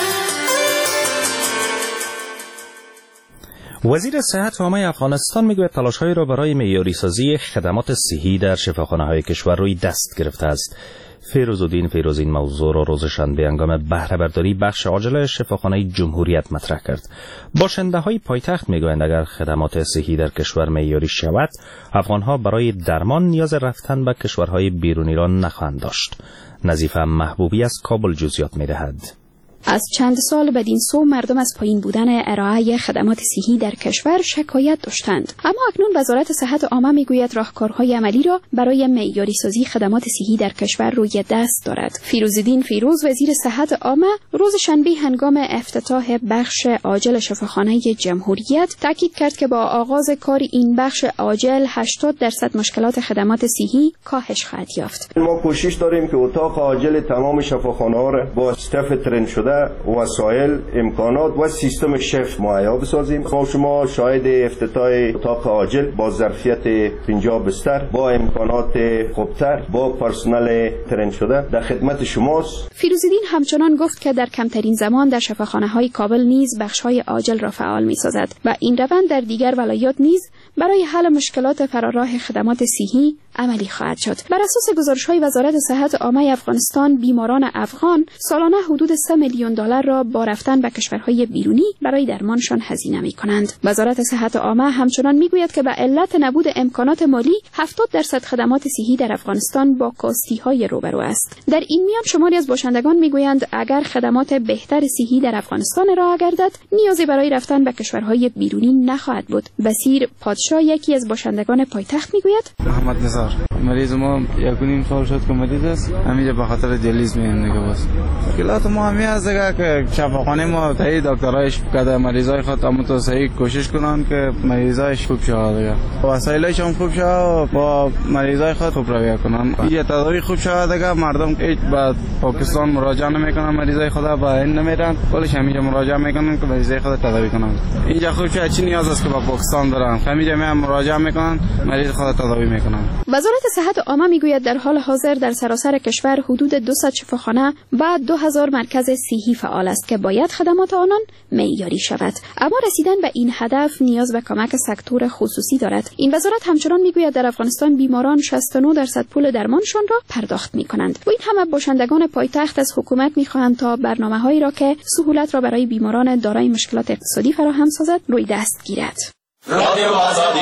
وزیر صحت عامه افغانستان میگوید تلاش‌هایی را برای معیاری سازی خدمات صحی در شفاخانه‌های کشور روی دست گرفته است. فیروزالدین فیروز این موضوع را روز شنبه هنگام بهره برداری بخش عاجل شفاخانه جمهوریت مطرح کرد. باشنده‌های پایتخت میگویند اگر خدمات صحی در کشور معیاری شود، افغان‌ها برای درمان نیاز رفتن به کشورهای بیرونی را نخواهند داشت. نظیفه محبوبی از کابل جزئیات می‌دهد. از چند سال بدین سو مردم از پایین بودن ارائه خدمات صحی در کشور شکایت داشتند، اما اکنون وزارت صحت عامه میگوید راهکارهای عملی را برای معیاری سازی خدمات صحی در کشور روی دست دارد. فیروزالدین فیروز وزیر صحت عامه روز شنبه هنگام افتتاح بخش عاجل شفاخانه جمهوریت تاکید کرد که با آغاز کار این بخش عاجل هشتاد درصد مشکلات خدمات صحی کاهش خواهد یافت. ما کوشش داریم که اتاق عاجل تمام شفاخانه‌ها را با استاف ترین شده، وسایل، امکانات و سیستم شف مهیا بسازیم. ما شما شاهد افتتاح اتاق عاجل با ظرفیت پنجاه بستر با امکانات خوبتر با پرسنل ترین شده در خدمت شماست. فیروزالدین همچنان گفت که در کمترین زمان در شفاخانه‌های کابل نیز بخش‌های عاجل را فعال می‌سازد و این روند در دیگر ولایات نیز برای حل مشکلات فراراه خدمات صحی عملی خواهد شد. بر اساس گزارش‌های وزارت صحت عامه افغانستان، بیماران افغان سالانه حدود سه میلیون دلار را با رفتن به کشورهای بیرونی برای درمانشان هزینه می‌کنند. وزارت صحت عامه همچنان می‌گوید که به علت نبود امکانات مالی هفتاد درصد خدمات صحی در افغانستان با کاستی‌های روبرو است. در این میان شماری از باشندگان می‌گویند اگر خدمات بهتر صحی در افغانستان ارائه گردد، نیازی برای رفتن به کشورهای بیرونی نخواهد بود. بصیر پادشاه یکی از باشندگان پایتخت می‌گوید: محمد نزار مریض ما یک و نیم سال شد که مریض است، همینجا به خاطر دیالیز میایم دیگه. بس مشکلات ما همین است که شفاخانه ما تایی دکترایش کده مریضای خود هم تو صحیح کوشش کنن که مریضایش خوب شه دیگه، وسایلش هم خوب شه، با مریضای خود خوب رویه کنن، اینجا تداوی خوب شه دیگه. مردم هیچ به پاکستان مراجعه نمیکنن، مریضای خود با این نمیرن، کلش همینجا مراجعه میکنن که مریضای خود تداوی کنن. اینجا خوب شه، چی نیاز است که به پاکستان برن؟ همینجا میام مراجعه میکنن، مریض خود تداوی میکنن. وزارت صحت عامه میگوید در حال حاضر در سراسر کشور حدود دویست شفاخانه و دو هزار مرکز صحی فعال است که باید خدمات آنان معیاری شود، اما رسیدن به این هدف نیاز به کمک سکتور خصوصی دارد. این وزارت همچنان میگوید در افغانستان بیماران شصت و نه درصد پول درمانشان را پرداخت میکنند و این همه باشندگان پایتخت از حکومت میخواهند تا برنامه‌هایی را که سهولت را برای بیماران دارای مشکلات اقتصادی فراهم سازد روی دست گیرد. رادیو آزادی.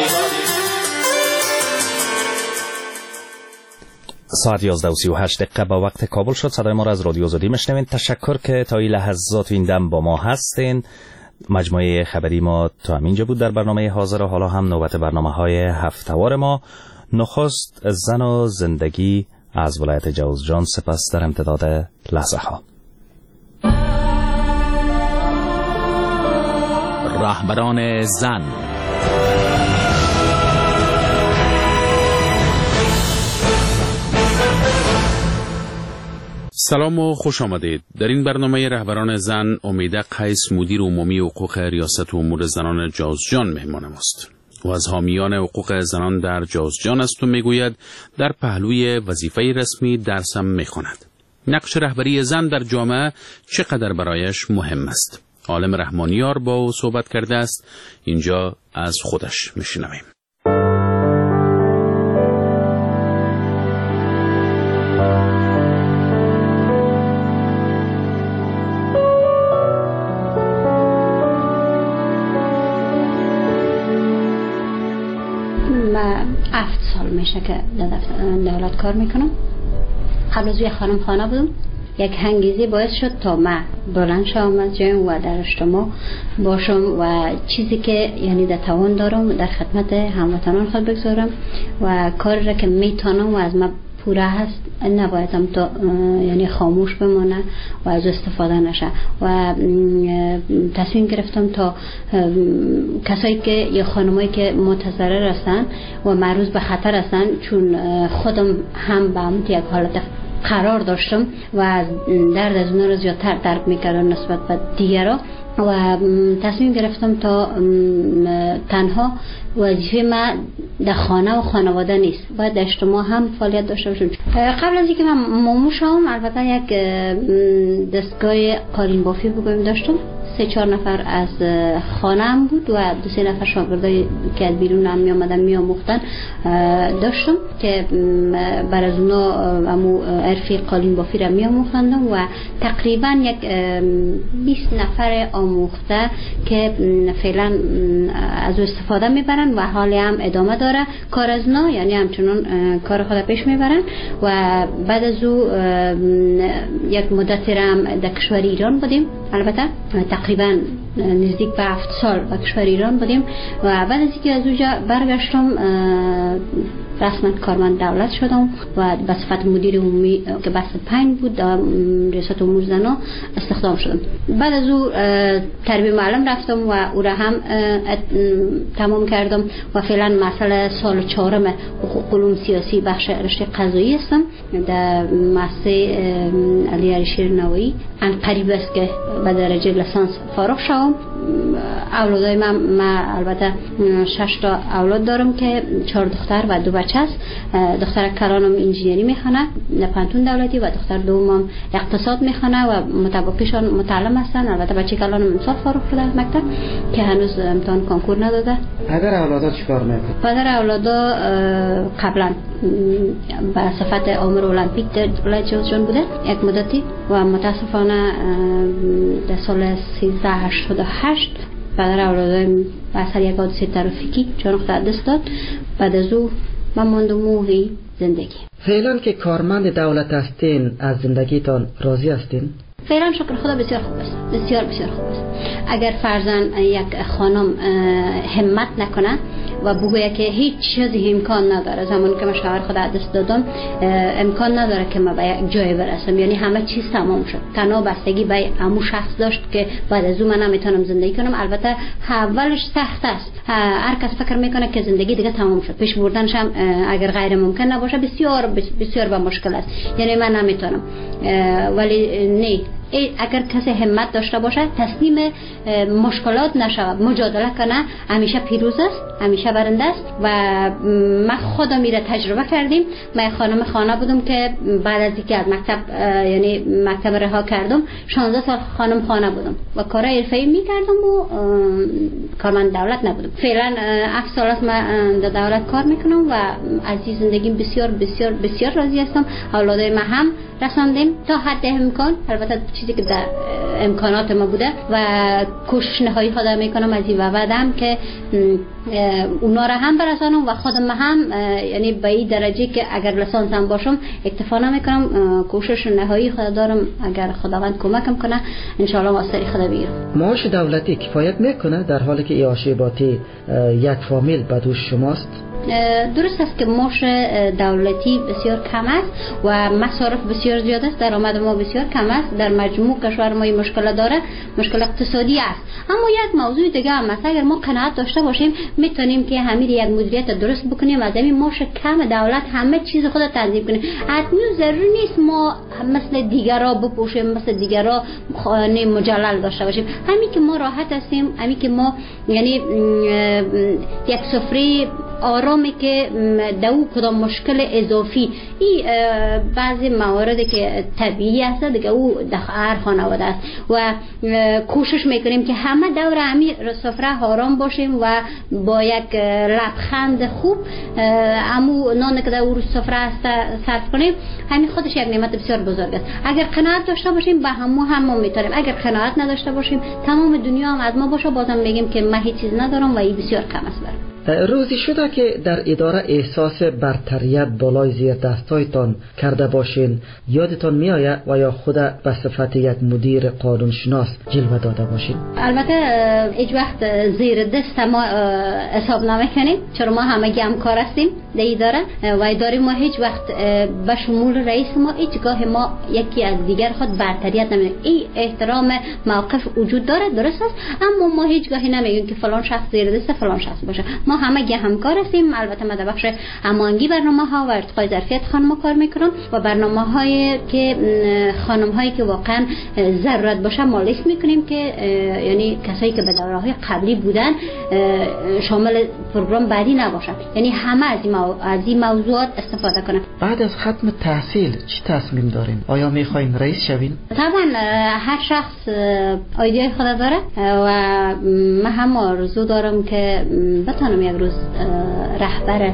ساعت یازده و سی و هشت دقیقه با وقت کابل شد. صدای ما را از رادیو آزادی میشنوین. تشکر که تا این لحظات این دم با ما هستین. مجموعه خبری ما تا همینجا بود در برنامه حاضر و حالا هم نوبت برنامه‌های هفته‌وار ما. نخست زن و زندگی از ولایت جوزجان، سپس در امتداد لحظه ها رهبران زن. سلام و خوش آمدید. در این برنامه رهبران زن امیده قیس مدیر عمومی حقوق ریاست امور زنان جوزجان مهمان ماست. او از حامیان حقوق زنان در جوزجان است و میگوید در پهلوی وظیفه رسمی درس هم میخواند. نقش رهبری زن در جامعه چقدر برایش مهم است. عالم رحمانیار با او صحبت کرده است. اینجا از خودش میشنویم. هفت سال میشه که در دولت کار میکنم. قبل از یه خانم خانه بودم. یک هنگیزی باعث شد تا من بلند شوم از جایم و در اجتماع باشم و چیزی که یعنی در توان دارم در خدمت هموطنان خود بگذارم و کاری را که میتونم و از من پوره هست نبایدم تا یعنی خاموش بمانه و از استفاده نشه و تصمیم گرفتم تا کسایی که یا خانمایی که متضرر هستن و معرض به خطر هستن، چون خودم هم به همون یک حالت قرار داشتم و درد از اونها رو زیادتر درک میکردم نسبت به دیگران، و تصمیم گرفتم تا تنها وظیفه ما در خانه و خانواده نیست، باید در اجتماع هم فعالیت داشته باشم. قبل از اینکه من مامو شدم البته یک دستگاه قالین بافی بگویم داشتم، سه چهار نفر از خانه هم بود و دو سه نفر شاگردای که از بیرون هم می آمدن می آموختن داشتم که بر از اونا امو عرفی قالین بافی را می آموختندم و تقریبا یک بیست نفر آموخته که فعلا از استفاده میبرن و حالی هم ادامه داره کار از نو، یعنی همچنان کار خود پیش میبرن و بعد از او یک مدتی را هم در کشور ایران بودیم، البته تقریبا نزدیک به هفت سال در کشور ایران بودیم و بعد از اینکه از اونجا برگشتم رسما کارمند دولت شدم و به صفت مدیر عمومی که بس پنج بود در ریاست امور زنان استخدام شدم. بعد از او تربیه معلم رفتم و او را هم تمام کردم و فعلا مسئله سال چهارم حقوق علوم سیاسی بخش رشته قضایی هستم در مؤسسه علی عریشیر نوایی. ان قریب است که به درجه لیسانس فارغ شوم. اولادای من, من البته شش تا اولاد دارم که چهار دختر و دو بچه است. دختر کلانم انجینری میخونه در پانتون دولتی و دختر دومم اقتصاد میخونه و متبقیشان متعلم هستن. البته بچه کلانم امسال فارغ شده از مکتب که هنوز امتحان کنکور نداده. پدر اولادا چیکار میکنه؟ پدر اولادا قبلا به صفت آمر المپیک در ولایت جوزجان بوده یک مدتی و متاسفانه در سال سیزده هشتاد و هشت پدر اولادا به اثر یک حادثه ترافیکی جان خود دست داد. بعد از او من ماندم موهی زندگی. فعلا که کارمند دولت هستین از زندگیتان راضی هستین؟ فعلا شکر خدا بسیار خوب است، بسیار بسیار خوب است. اگر فرضاً یک خانم همت نکنه و بگوید که هیچ چیزی امکان نداره، زمانی که من شوهر خود دست دادم امکان نداره که من به یک جای برسم، یعنی همه چیز تمام شد. تنها بستگی به همون شخص داشت که بعد از اون من نمیتونم زندگی کنم. البته اولش سخت است، هر کس فکر میکنه که زندگی دیگه تمام شد، پیش بردنش هم اگر غیر ممکن نباشه بسیار بسیار با مشکل است، یعنی من نمیتونم. ولی نه، اگر کسی همت داشته باشه تسلیم مشکلات نشود، مجادله کنه، همیشه پیروز است، همیشه برنده است. و من خودم میره تجربه کردیم. من خانم خانه بودم که بعد از اینکه از مکتب یعنی مکتب رها کردم شانزده سال خانم خانه بودم و کار حرفه‌ای میکردم و کارمند دولت نبودم. فعلا هفت سال است من در دولت کار میکنم و از این زندگی بسیار بسیار بسیار راضی هستم. اولادای من هم رساندیم تا حد امکان، البته چیزی که در امکانات ما بوده و کوشش نهایی خودم میکنم از این بعدم که اونا را هم برسانم و خودم هم، یعنی به این درجه که اگر لیسانس هم باشم اکتفا نمیکنم. کوشش نهایی خود دارم، اگر خداوند کمکم کنه ان شاء الله واسه خدا بگیرم. معاش دولتی کفایت میکنه در حالی که ایاشیباتی یک فامیل بدوش شماست؟ درست است که معاش دولتی بسیار کم است و مصارف بسیار زیاد است، درآمد ما بسیار کم است. در مجموع کشور ما این مشکل داره، مشکل اقتصادی است. اما یک موضوع دیگه هم است، اگر ما قناعت داشته باشیم میتونیم که همین یک مدیریت درست بکنیم، از همین معاش کم دولت همه چیز خود تنظیم کنیم. حتما ضروری نیست ما مثل دیگرا بپوشیم، مثل دیگرا خانه مجلل داشته باشیم. همین که ما راحت هستیم، همین که ما یعنی یک سفره آرامی که دو کدام مشکل اضافی این بعضی مواردی که طبیعی است دیگه او در هر خانواده است و کوشش میکنیم که همه دور همین سفره آرام باشیم و با یک لبخند خوب همو نان که در او سفره است صرف کنیم. همین خودش یک نعمت بسیار بزرگ است. اگر قناعت داشته باشیم به همو هم میتونیم، اگر قناعت نداشته باشیم تمام دنیا هم از ما باشه بازم میگیم که من هیچ چیز ندارم و این بسیار کم است برام. روزی شده که در اداره احساس برتریت بالای زیر دستایتان کرده باشین یادتان می آید و یا خود به صفت یک مدیر قانونشناس جلوه داده باشین؟ البته هیچ وقت زیر دست ما حساب نمیکنیم، چرا ما همگی همکار هستیم در اداره و اداره ما هیچ وقت به شمول رئیس ما هیچگاه ما یکی از دیگر خود برتریت نمیگیم. این احترام موقف وجود داره، درست است، اما ما هیچگاهی نمیگیم که فلان شخص زیر دست فلان شخص باشه. ما ما همگی همکار هستیم. البته ما در بخش هماهنگی برنامه ها و ارتقای ظرفیت خانم کار میکنم و برنامه هایی که خانم هایی که واقعا ضرورت باشه ما لیست میکنیم که یعنی کسایی که به دوره های قبلی بودن شامل پروگرام بعدی نباشن، یعنی همه از این مو... از این موضوعات استفاده کنن. بعد از ختم تحصیل چی تصمیم دارین؟ آیا میخواین رئیس شوین؟ طبعا هر شخص ایده خود داره و من هم آرزو دارم که بتونم یک روز رهبر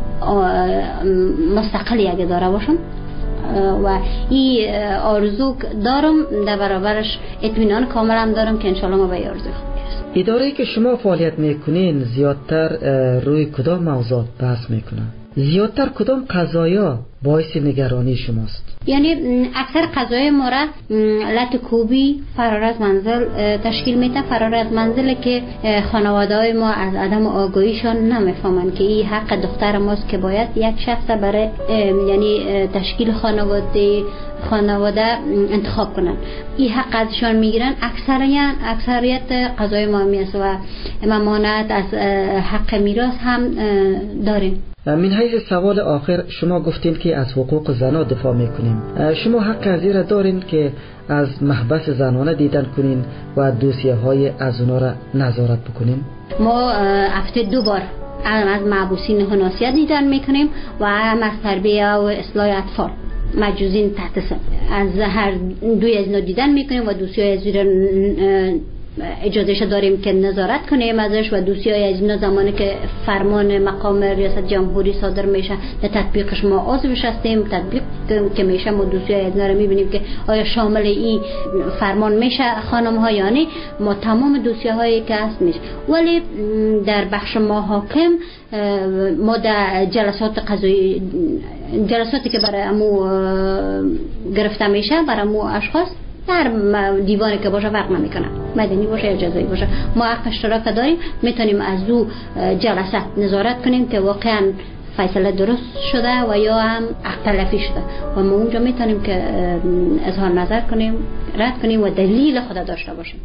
مستقل یک اداره باشم و این آرزو دارم، در برابرش اطمینان کاملا دارم که انشالله ما به این آرزو خود برسیم. اداره‌ای که شما فعالیت میکنین زیادتر روی کدام موضوعات بحث میکنن؟ زیادتر کدام قضایا باعث نگرانی شماست؟ یعنی اکثر قضایای ما را لط کوبی فرار از منزل تشکیل میده. فرار از منزل که خانواده های ما از عدم آگاهیشان نمیفهمن که این حق دختر ماست که باید یک شخص برای یعنی تشکیل خانواده خانواده انتخاب کنن. این حق ازشان میگیرن. اکثریت اکثریت قضای ما میست و ممانعت از حق میراث هم داریم. من حیث سوال آخر، شما گفتین که از حقوق زنان دفاع میکنیم. شما حق از این را دارین که از محبس زنانه دیدن کنین و دوسیه های از اونا را نظارت بکنین؟ ما هفته دو بار از محبوسین حناسیت دیدن میکنیم و هم از تربیه و اصلاح اطفال مجوزین تحت سن. از هر دوی از اینا دیدن میکنیم و دوسیه از اینا اجازهش داریم که نظارت کنیم ازش و دوسیای از اینا زمانی که فرمان مقام ریاست جمهوری صادر میشه در تطبیقش ما عضوش هستیم. تطبیق که میشه ما دوسیای از اینا رو میبینیم که آیا شامل این فرمان میشه خانم ها یا نه. ما تمام دوسیه هایی که هست میشه، ولی در بخش ما حاکم ما در جلسات قضایی جلساتی که برای امو گرفته میشه برای امو اشخاص در دیوانی که باشه فرق نمیکنه، مدنی باشه یا جزایی باشه، ما حق اشتراک داریم. میتونیم از او جلسات نظارت کنیم که واقعا فیصله درست شده و یا هم حق تلفی شده و ما اونجا میتونیم که اظهار نظر کنیم، رد کنیم و دلیل خود داشته باشیم.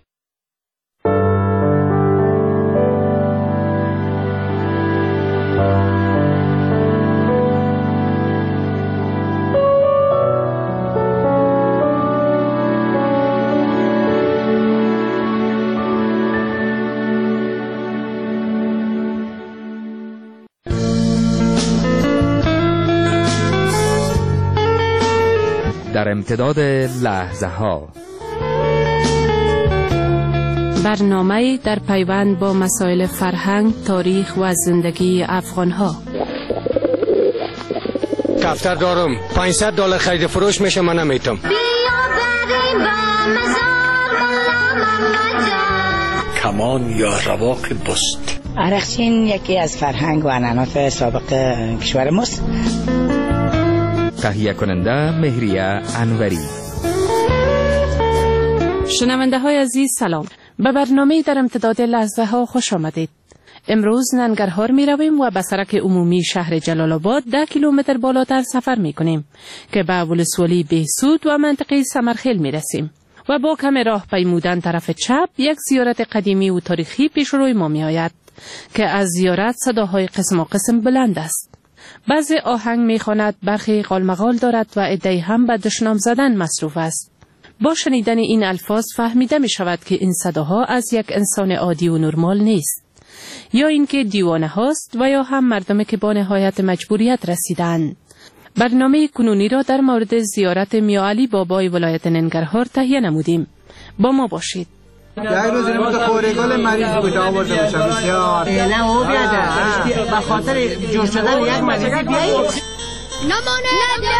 در امتداد لحظه ها برنامه در پیوند با مسائل فرهنگ، تاریخ و زندگی افغان ها. دفتر دارم پانصد دلار خرید فروش میشه، من نمیتونم. کمان یا رواق بست. عرقچین یکی از فرهنگ و عنعنات سابق کشور ماست. تهیه کننده مهریه انوری. شنونده های عزیز سلام، به برنامه در امتداد لحظه ها خوش آمدید. امروز ننگرهار می رویم و به سرک عمومی شهر جلال آباد ده کیلومتر بالاتر سفر می کنیم که به ولسوالی بهسود و منطقه سمرخیل می رسیم و با کم راه پیمودن طرف چپ یک زیارت قدیمی و تاریخی پیش روی ما می آید که از زیارت صداهای قسم و قسم بلند است. بعضی آهنگ میخواند، برخی قالمقال دارد و عده‌ای هم به دشنام زدن مصروف است. با شنیدن این الفاظ فهمیده می شود که این صداها از یک انسان عادی و نرمال نیست، یا اینکه دیوانه هاست و یا هم مردمی که با نهایت مجبوریت رسیدند. برنامه کنونی را در مورد زیارت میا علی بابای ولایت ننگرهار تهیه نمودیم. با ما باشید. یک روز رو که خورگال مریض بود آورده باشم بسیار نه او بیاده به خاطر جور شدن یک مریضی بیایید نمانه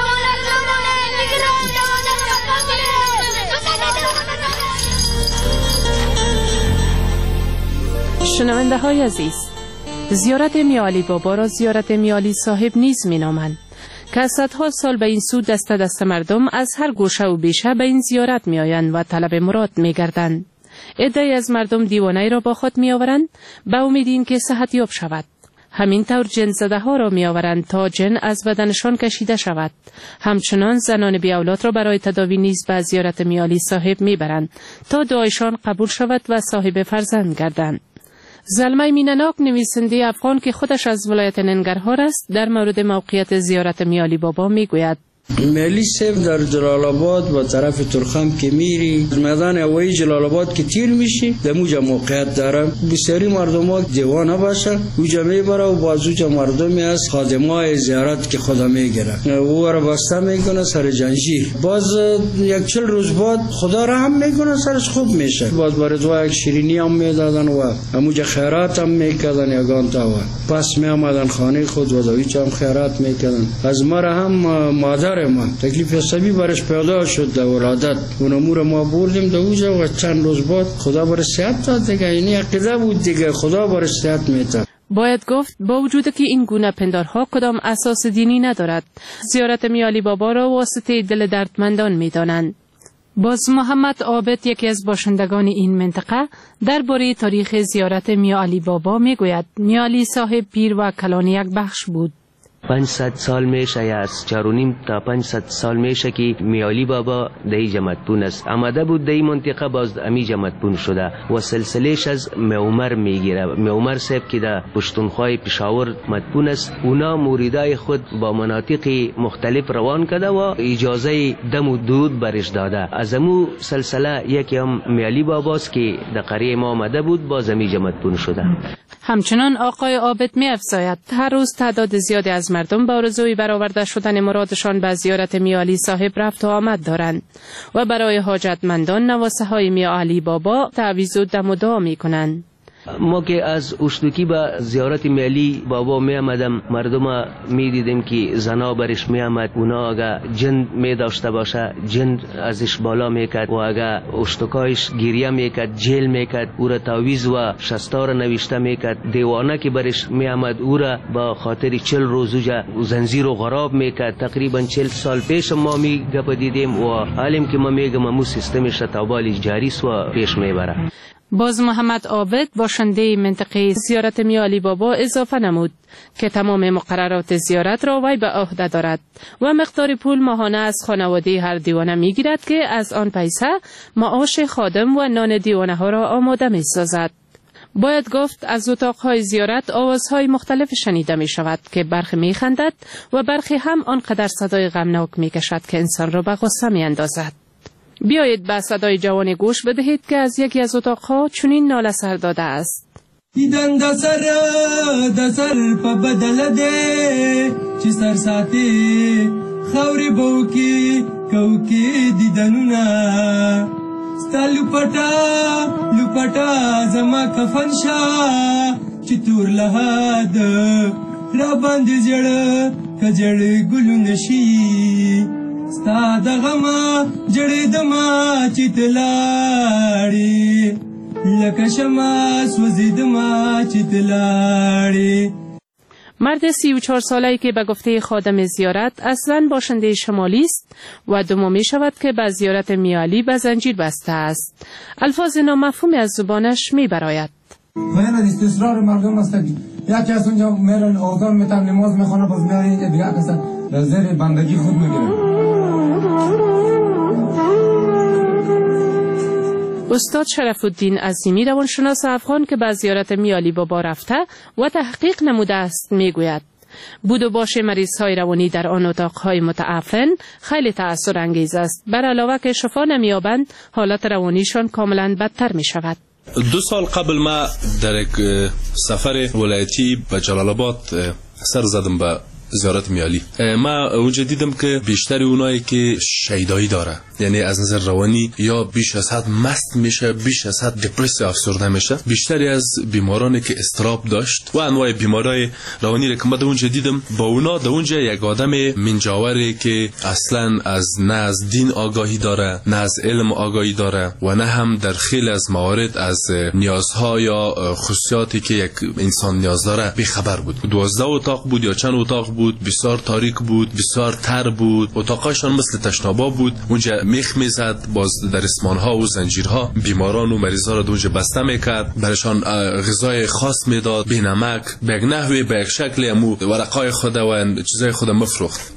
شنونده های عزیز، زیارت میا علی بابا را زیارت میا علی صاحب نیز می نامند که صدها سال به این سو دست دست مردم از هر گوشه و بیشه به این زیارت می آیند و طلب مراد می گردند. عده‌ای از مردم دیوانه‌ای را با خود می آورند به امید اینکه صحت یاب شود. همینطور جن زده ها را می آورند تا جن از بدنشان کشیده شود. همچنان زنان بی اولاد را برای تداوی نیز به زیارت میا علی صاحب می برند تا دعایشان قبول شود و صاحب فرزند گردند. زلمه مینناک نویسنده افغان که خودش از ولایت ننگرهار است در مورد موقعیت زیارت میالی بابا میگوید: میالی صاحب در جلال آباد و طرف ترخم که میری میدان هوایی جلال آباد که تیر میشی در موجا موقعیت داره. بسیاری مردم ها دیوانه باشه اوجا میبره و بازوجا مردمی از خادمای زیارت که خدا میگیره او را بسته میکنه سر جنجیر. باز یک چل روز بعد خدا رحم میکنه سرش خوب میشه. باز برای دو یک شیرینی هم میدادن و هموجا خیرات هم میکردن یگان تا و پس میامدن خانه خود و دویچ هم خیرات میکردن. از مرا هم مادر ما تکلیف حسابی برش پیدا شد در ولادت اون امور ما بردیم در اوجا و چند روز بعد خدا برش صحت داد دیگه. اینی عقیده بود دیگه خدا برش صحت میده. باید گفت با وجود که این گونه پندارها کدام اساس دینی ندارد، زیارت میالی بابا را واسطه دل دردمندان میدانند. باز محمد عابد یکی از باشندگان این منطقه درباره تاریخ زیارت میالی بابا میگوید: میالی صاحب پیر و کلان یک بخش بود. پانصد سال میشه یا از چارونیم تا پانصد سال میشه که میالی بابا دهی جمدپون است. آمده بود دهی منطقه باز امی جمدپون شده و سلسلهش از میعمر میگیره. میعمر صاحب که در پشتونخواه پشاور مدپون است، اونا موریدای خود با مناطق مختلف روان کرده و اجازه دم و دود برش داده. از امو سلسله یکی هم میالی باباست که در قریه ما آمده بود باز امی جمدپون شده. همچنان آقای عابد می افزاید هر روز تعداد زیادی از مردم با آرزوی برآورده شدن مرادشان به زیارت میالی صاحب رفت و آمد دارند و برای حاجتمندان نواسه های میالی بابا تعویض و دم و دعا می کنند. ما که از اشتوکی به زیارت میالی بابا می آمدم مردم می دیدیم که زنا برش می آمد. اونا اگه جن می داشته باشه جن ازش بالا می کد و اگه اشتکایش گریه می کد جیل می کد او را تعویض و شستار نوشته می کد. دیوانه که برش می آمد او را با خاطر چل روزوجه زنجیر و غراب می کد. تقریبا چل سال پیش ما می گپ دیدیم و حالیم که ما می گم مو سیستمش تابالی جاری و پیش می بره. باز محمد عابد باشنده منطقه زیارت میالی بابا اضافه نمود که تمام مقررات زیارت را وی به عهده دارد و مقدار پول ماهانه از خانواده هر دیوانه می گیرد که از آن پیسه معاش خادم و نان دیوانه ها را آماده می سازد. باید گفت از اتاقهای زیارت آوازهای مختلف شنیده می شود که برخی می خندد و برخی هم آنقدر صدای غمناک می کشد که انسان را به غصه می اندازد. بیایید به صدای جوان گوش بدهید که از یکی از اتاقها چنین ناله سر داده است: دیدن د سر د سر په بدل ده چې سر ساتي خوري بو کی کو کی دیدنونه ستالو پټا لو پټا زما کفن شاه چې تور لهاد را باندې جړ کجړ ګل نشي ستا د غما جړې دما چې تلاړي لکه شمع سوځېدما چې تلاړي. مرد سی و چهار ساله‌ای که به گفته خادم زیارت اصلاً باشنده شمالی است و دوم می شود که به زیارت میالی به زنجیر بسته است. الفاظ نامفهومی از زبانش می براید. باید استثرار مردم است. یکی از اونجا میرن آذان میتن نماز میخونه باز میرن دیگه کسا در زیر بندگی خود میگیرن. استاد شرف الدین عظیمی روانشناس افغان که به زیارت میالی بابا رفته و تحقیق نموده است میگوید بود و باش مریض های روانی در آن اتاق های متعفن خیلی تأثیر انگیز است. بر علاوه که شفا نمیابند حالت روانیشان کاملا بدتر می شود. دو سال قبل ما در یک سفر ولایتی به جلال آباد سر زدم به زیارت میالی. ما اونجا دیدم که بیشتر اونایی که شیدایی داره، یعنی از نظر روانی یا بیش از حد مست میشه، بیش از حد دپرسی افسرده میشه، بیشتری از بیمارانی که استراب داشت و انواع بیمارای روانی که ما در اونجا دیدم، با اونا در اونجا یک آدم منجاوری که اصلا از نه از دین آگاهی داره، نه از علم آگاهی داره و نه هم در خیلی از موارد از نیازها یا خصوصیاتی که یک انسان نیاز داره بیخبر بود. دوازده اتاق بود یا چند اتاق بود، بسیار تاریک بود، بسیار تر بود، اتاقاشان مثل تشنابا بود. اونجا میخ میزد، باز در اسمانها و زنجیرها بیماران و مریضا را اونجا بسته میکرد، برشان غذای خاص میداد، بی نمک، به یک نحوی به یک شکلی امو ورقای خود و چیزای خود مفروخت.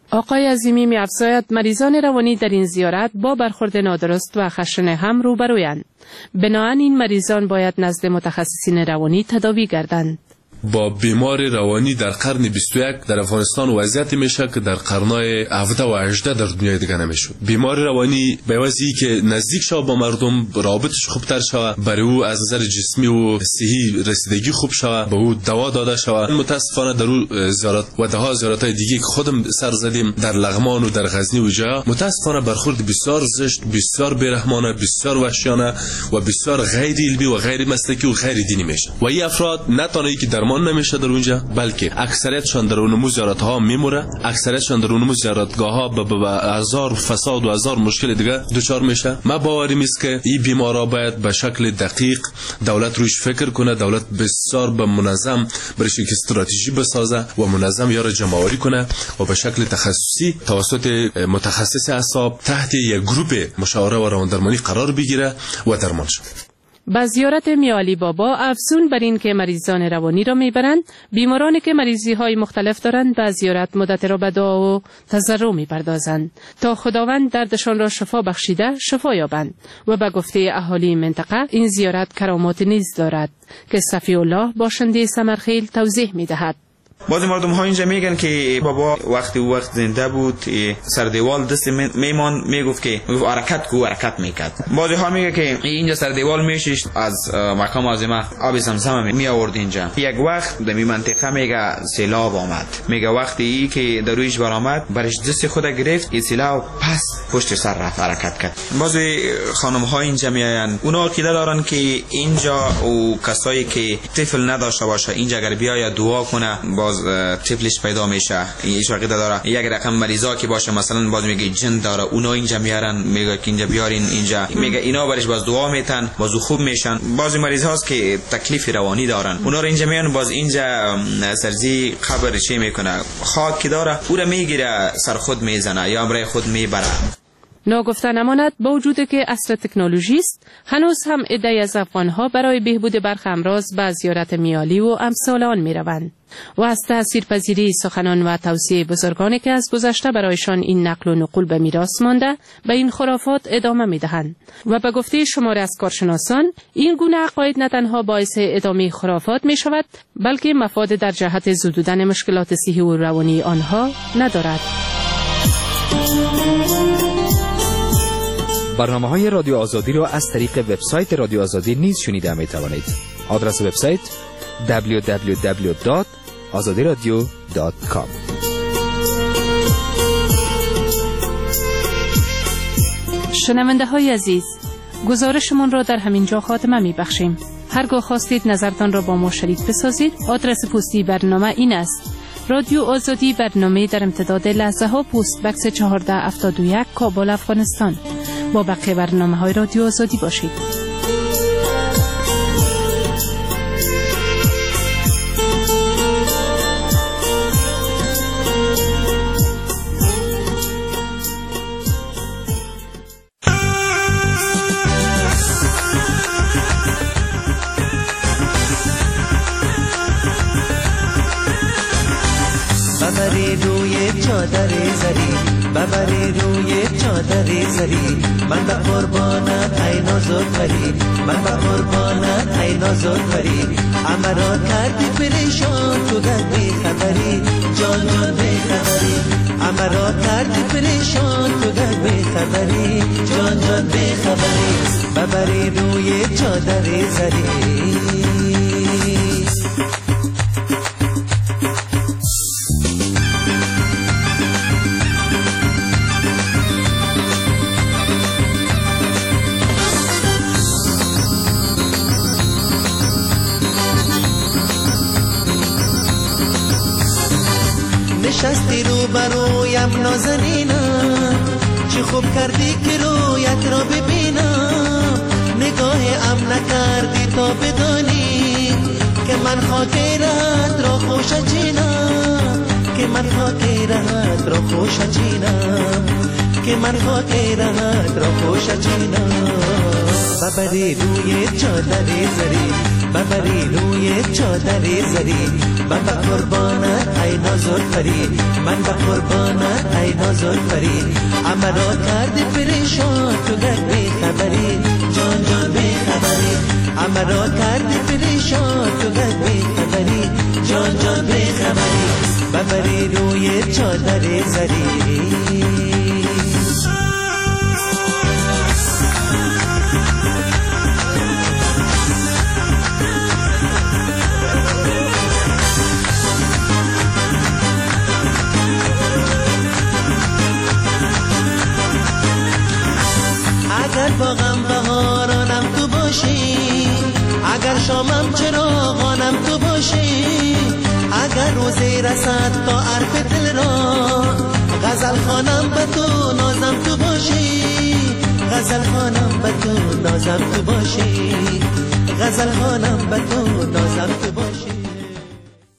آقای عظیمی می‌افزاید مریضان روانی در این زیارت با برخورد نادرست و خشن هم روبرویند. بنابراین این مریضان باید نزد متخصصین روانی تداوی گردند. با بیمار روانی در قرن بیست و یک در افغانستان وضعیت میشه که در قرنهای هفده و هجده در دنیای دیگه نمیشه. بیمار روانی به واسطه که نزدیک شود با مردم، رابطش خوبتر شود، برای او از نظر جسمی و صحی رسیدگی خوب شود، به او دوا داده شود. متاسفانه در او زیارت و ده زیارت‌های دیگه که خودم سر زدیم در لغمان و در غزنی و جا، متاسفانه برخورد بسیار زشت، بسیار بیرحمانه، بسیار وحشیانه و بسیار غیر علمی و غیر مسلکی و غیر دینی میشه. و این افراد نه تنها که درمان نمیشه در اونجا، بلکه اکثریتشان در اون زیارت ها میموره، اکثریتشان در اون زیارتگاه ها به هزار فساد و هزار مشکل دیگه دچار میشه. ما باوریم است که این بیمارا باید به شکل دقیق دولت روش فکر کنه، دولت بسیار به منظم برش یک استراتژی بسازه و منظم یاره جمع‌آوری کنه و به شکل تخصصی توسط متخصص اعصاب تحت یک گروه مشاوره و رواندرمانی قرار بگیره و درمان شه. با زیارت میالی بابا افزون بر این که مریضان روانی را میبرند، بیمارانی که مریضی های مختلف دارند با زیارت مدت را به دعا و تضرع میپردازند تا خداوند دردشان را شفا بخشیده شفا یابند. و به گفته اهالی منطقه این زیارت کرامات نیز دارد که صفی الله باشنده سمرخیل توضیح میدهد. بعضی مردم ها اینجا میگن که بابا وقتی او وقت زنده بود سر دیوال دست میمان میگفت که حرکت کو حرکت میکرد. بعضی ها میگه که اینجا سر دیوال میشیش از مقام عظیمه آب زمزم می آورد اینجا. یک وقت در این منطقه میگه سیلاب آمد، میگه وقتی ای که در رویش برآمد برش دست خود گرفت، این سیلاب پس پشت سر رفت حرکت کرد. بعضی خانم ها اینجا میاین، اونا عقیده دارن که اینجا او کسایی که طفل نداشته باشه اینجا اگر بیاید دعا کنه باز طفلش پیدا میشه. ایش عقیده داره. یک رقم مریضا که باشه مثلا باز میگه جن داره، اونا اینجا میارن، میگه که اینجا بیارین اینجا، میگه اینا برش باز دعا میتن باز خوب میشن. بعضی مریض هاست که تکلیف روانی دارن، اونا رو اینجا میان باز اینجا سرزی قبر چی میکنه، خاک که داره او رو میگیره سر خود میزنه یا برای خود میبره. ناگفته نماند با وجود که عصر تکنولوژی است، هنوز هم عده‌ای از افغان‌ها برای بهبود برخ امراض به زیارت میالی و امثال آن میروند و از تاثیرپذیری سخنان و توصیه بزرگانی که از گذشته برایشان این نقل و نقول به میراث مانده به این خرافات ادامه میدهند. و به گفته شماری از کارشناسان این گونه عقاید نه تنها باعث ادامه خرافات می شود بلکه مفاد در جهت زدودن مشکلات صحی و روانی آنها ندارد. برنامه‌های رادیو آزادی را از طریق وبسایت رادیو آزادی نیز شنیده می توانید. آدرس وبسایت دبلیو دبلیو دبلیو دات آزادی رادیو دات کام. شنونده های عزیز، گزارشمون را در همین جا خاتمه می بخشیم. هرگاه خواستید نظرتان را با ما شریک بسازید، آدرس پستی برنامه این است: رادیو آزادی، برنامه در امتداد لحظه ها، پست بکس چهارده هفتاد و یک، کابل، افغانستان. با بقیه برنامه های رادیو آزادی باشید. ببری روی چادر زری، ببری روی چادر زری، من به قربانت ای نازک پری، من به قربانت ای نازک پری، اما را کردی پریشان تو گر بی خبری، جان جان بی خبری، اما را کردی پریشان تو گر بی خبری، جان جان بی خبری، ببری روی چادر زری. نشستی رو برویم نازنینم، چه خوب کردی که رویت را ببینم، نگاه ام نکردی تا بدانی که من خاطرت را خوش چینم، که من خاطرت را خوش چینم، که من خاطرت را خوش چینم. ببری روی چادر زری، ببری روی چادر زری من به قربانت ای نازل پری من به قربانت ای نازل پری اما را کردی پریشان تو گر بی خبری جان جان بی خبری اما را کردی پریشان تو گر بی خبری جان جان بی خبری ببری روی چادر زری اگر باغم بهارانم تو باشی اگر شامم چراغانم تو باشی اگر روزی رسد تا عرف دل را غزل خانم به تو نازم تو باشی غزل خانم به تو نازم تو باشی غزل خانم به تو نازم تو باشی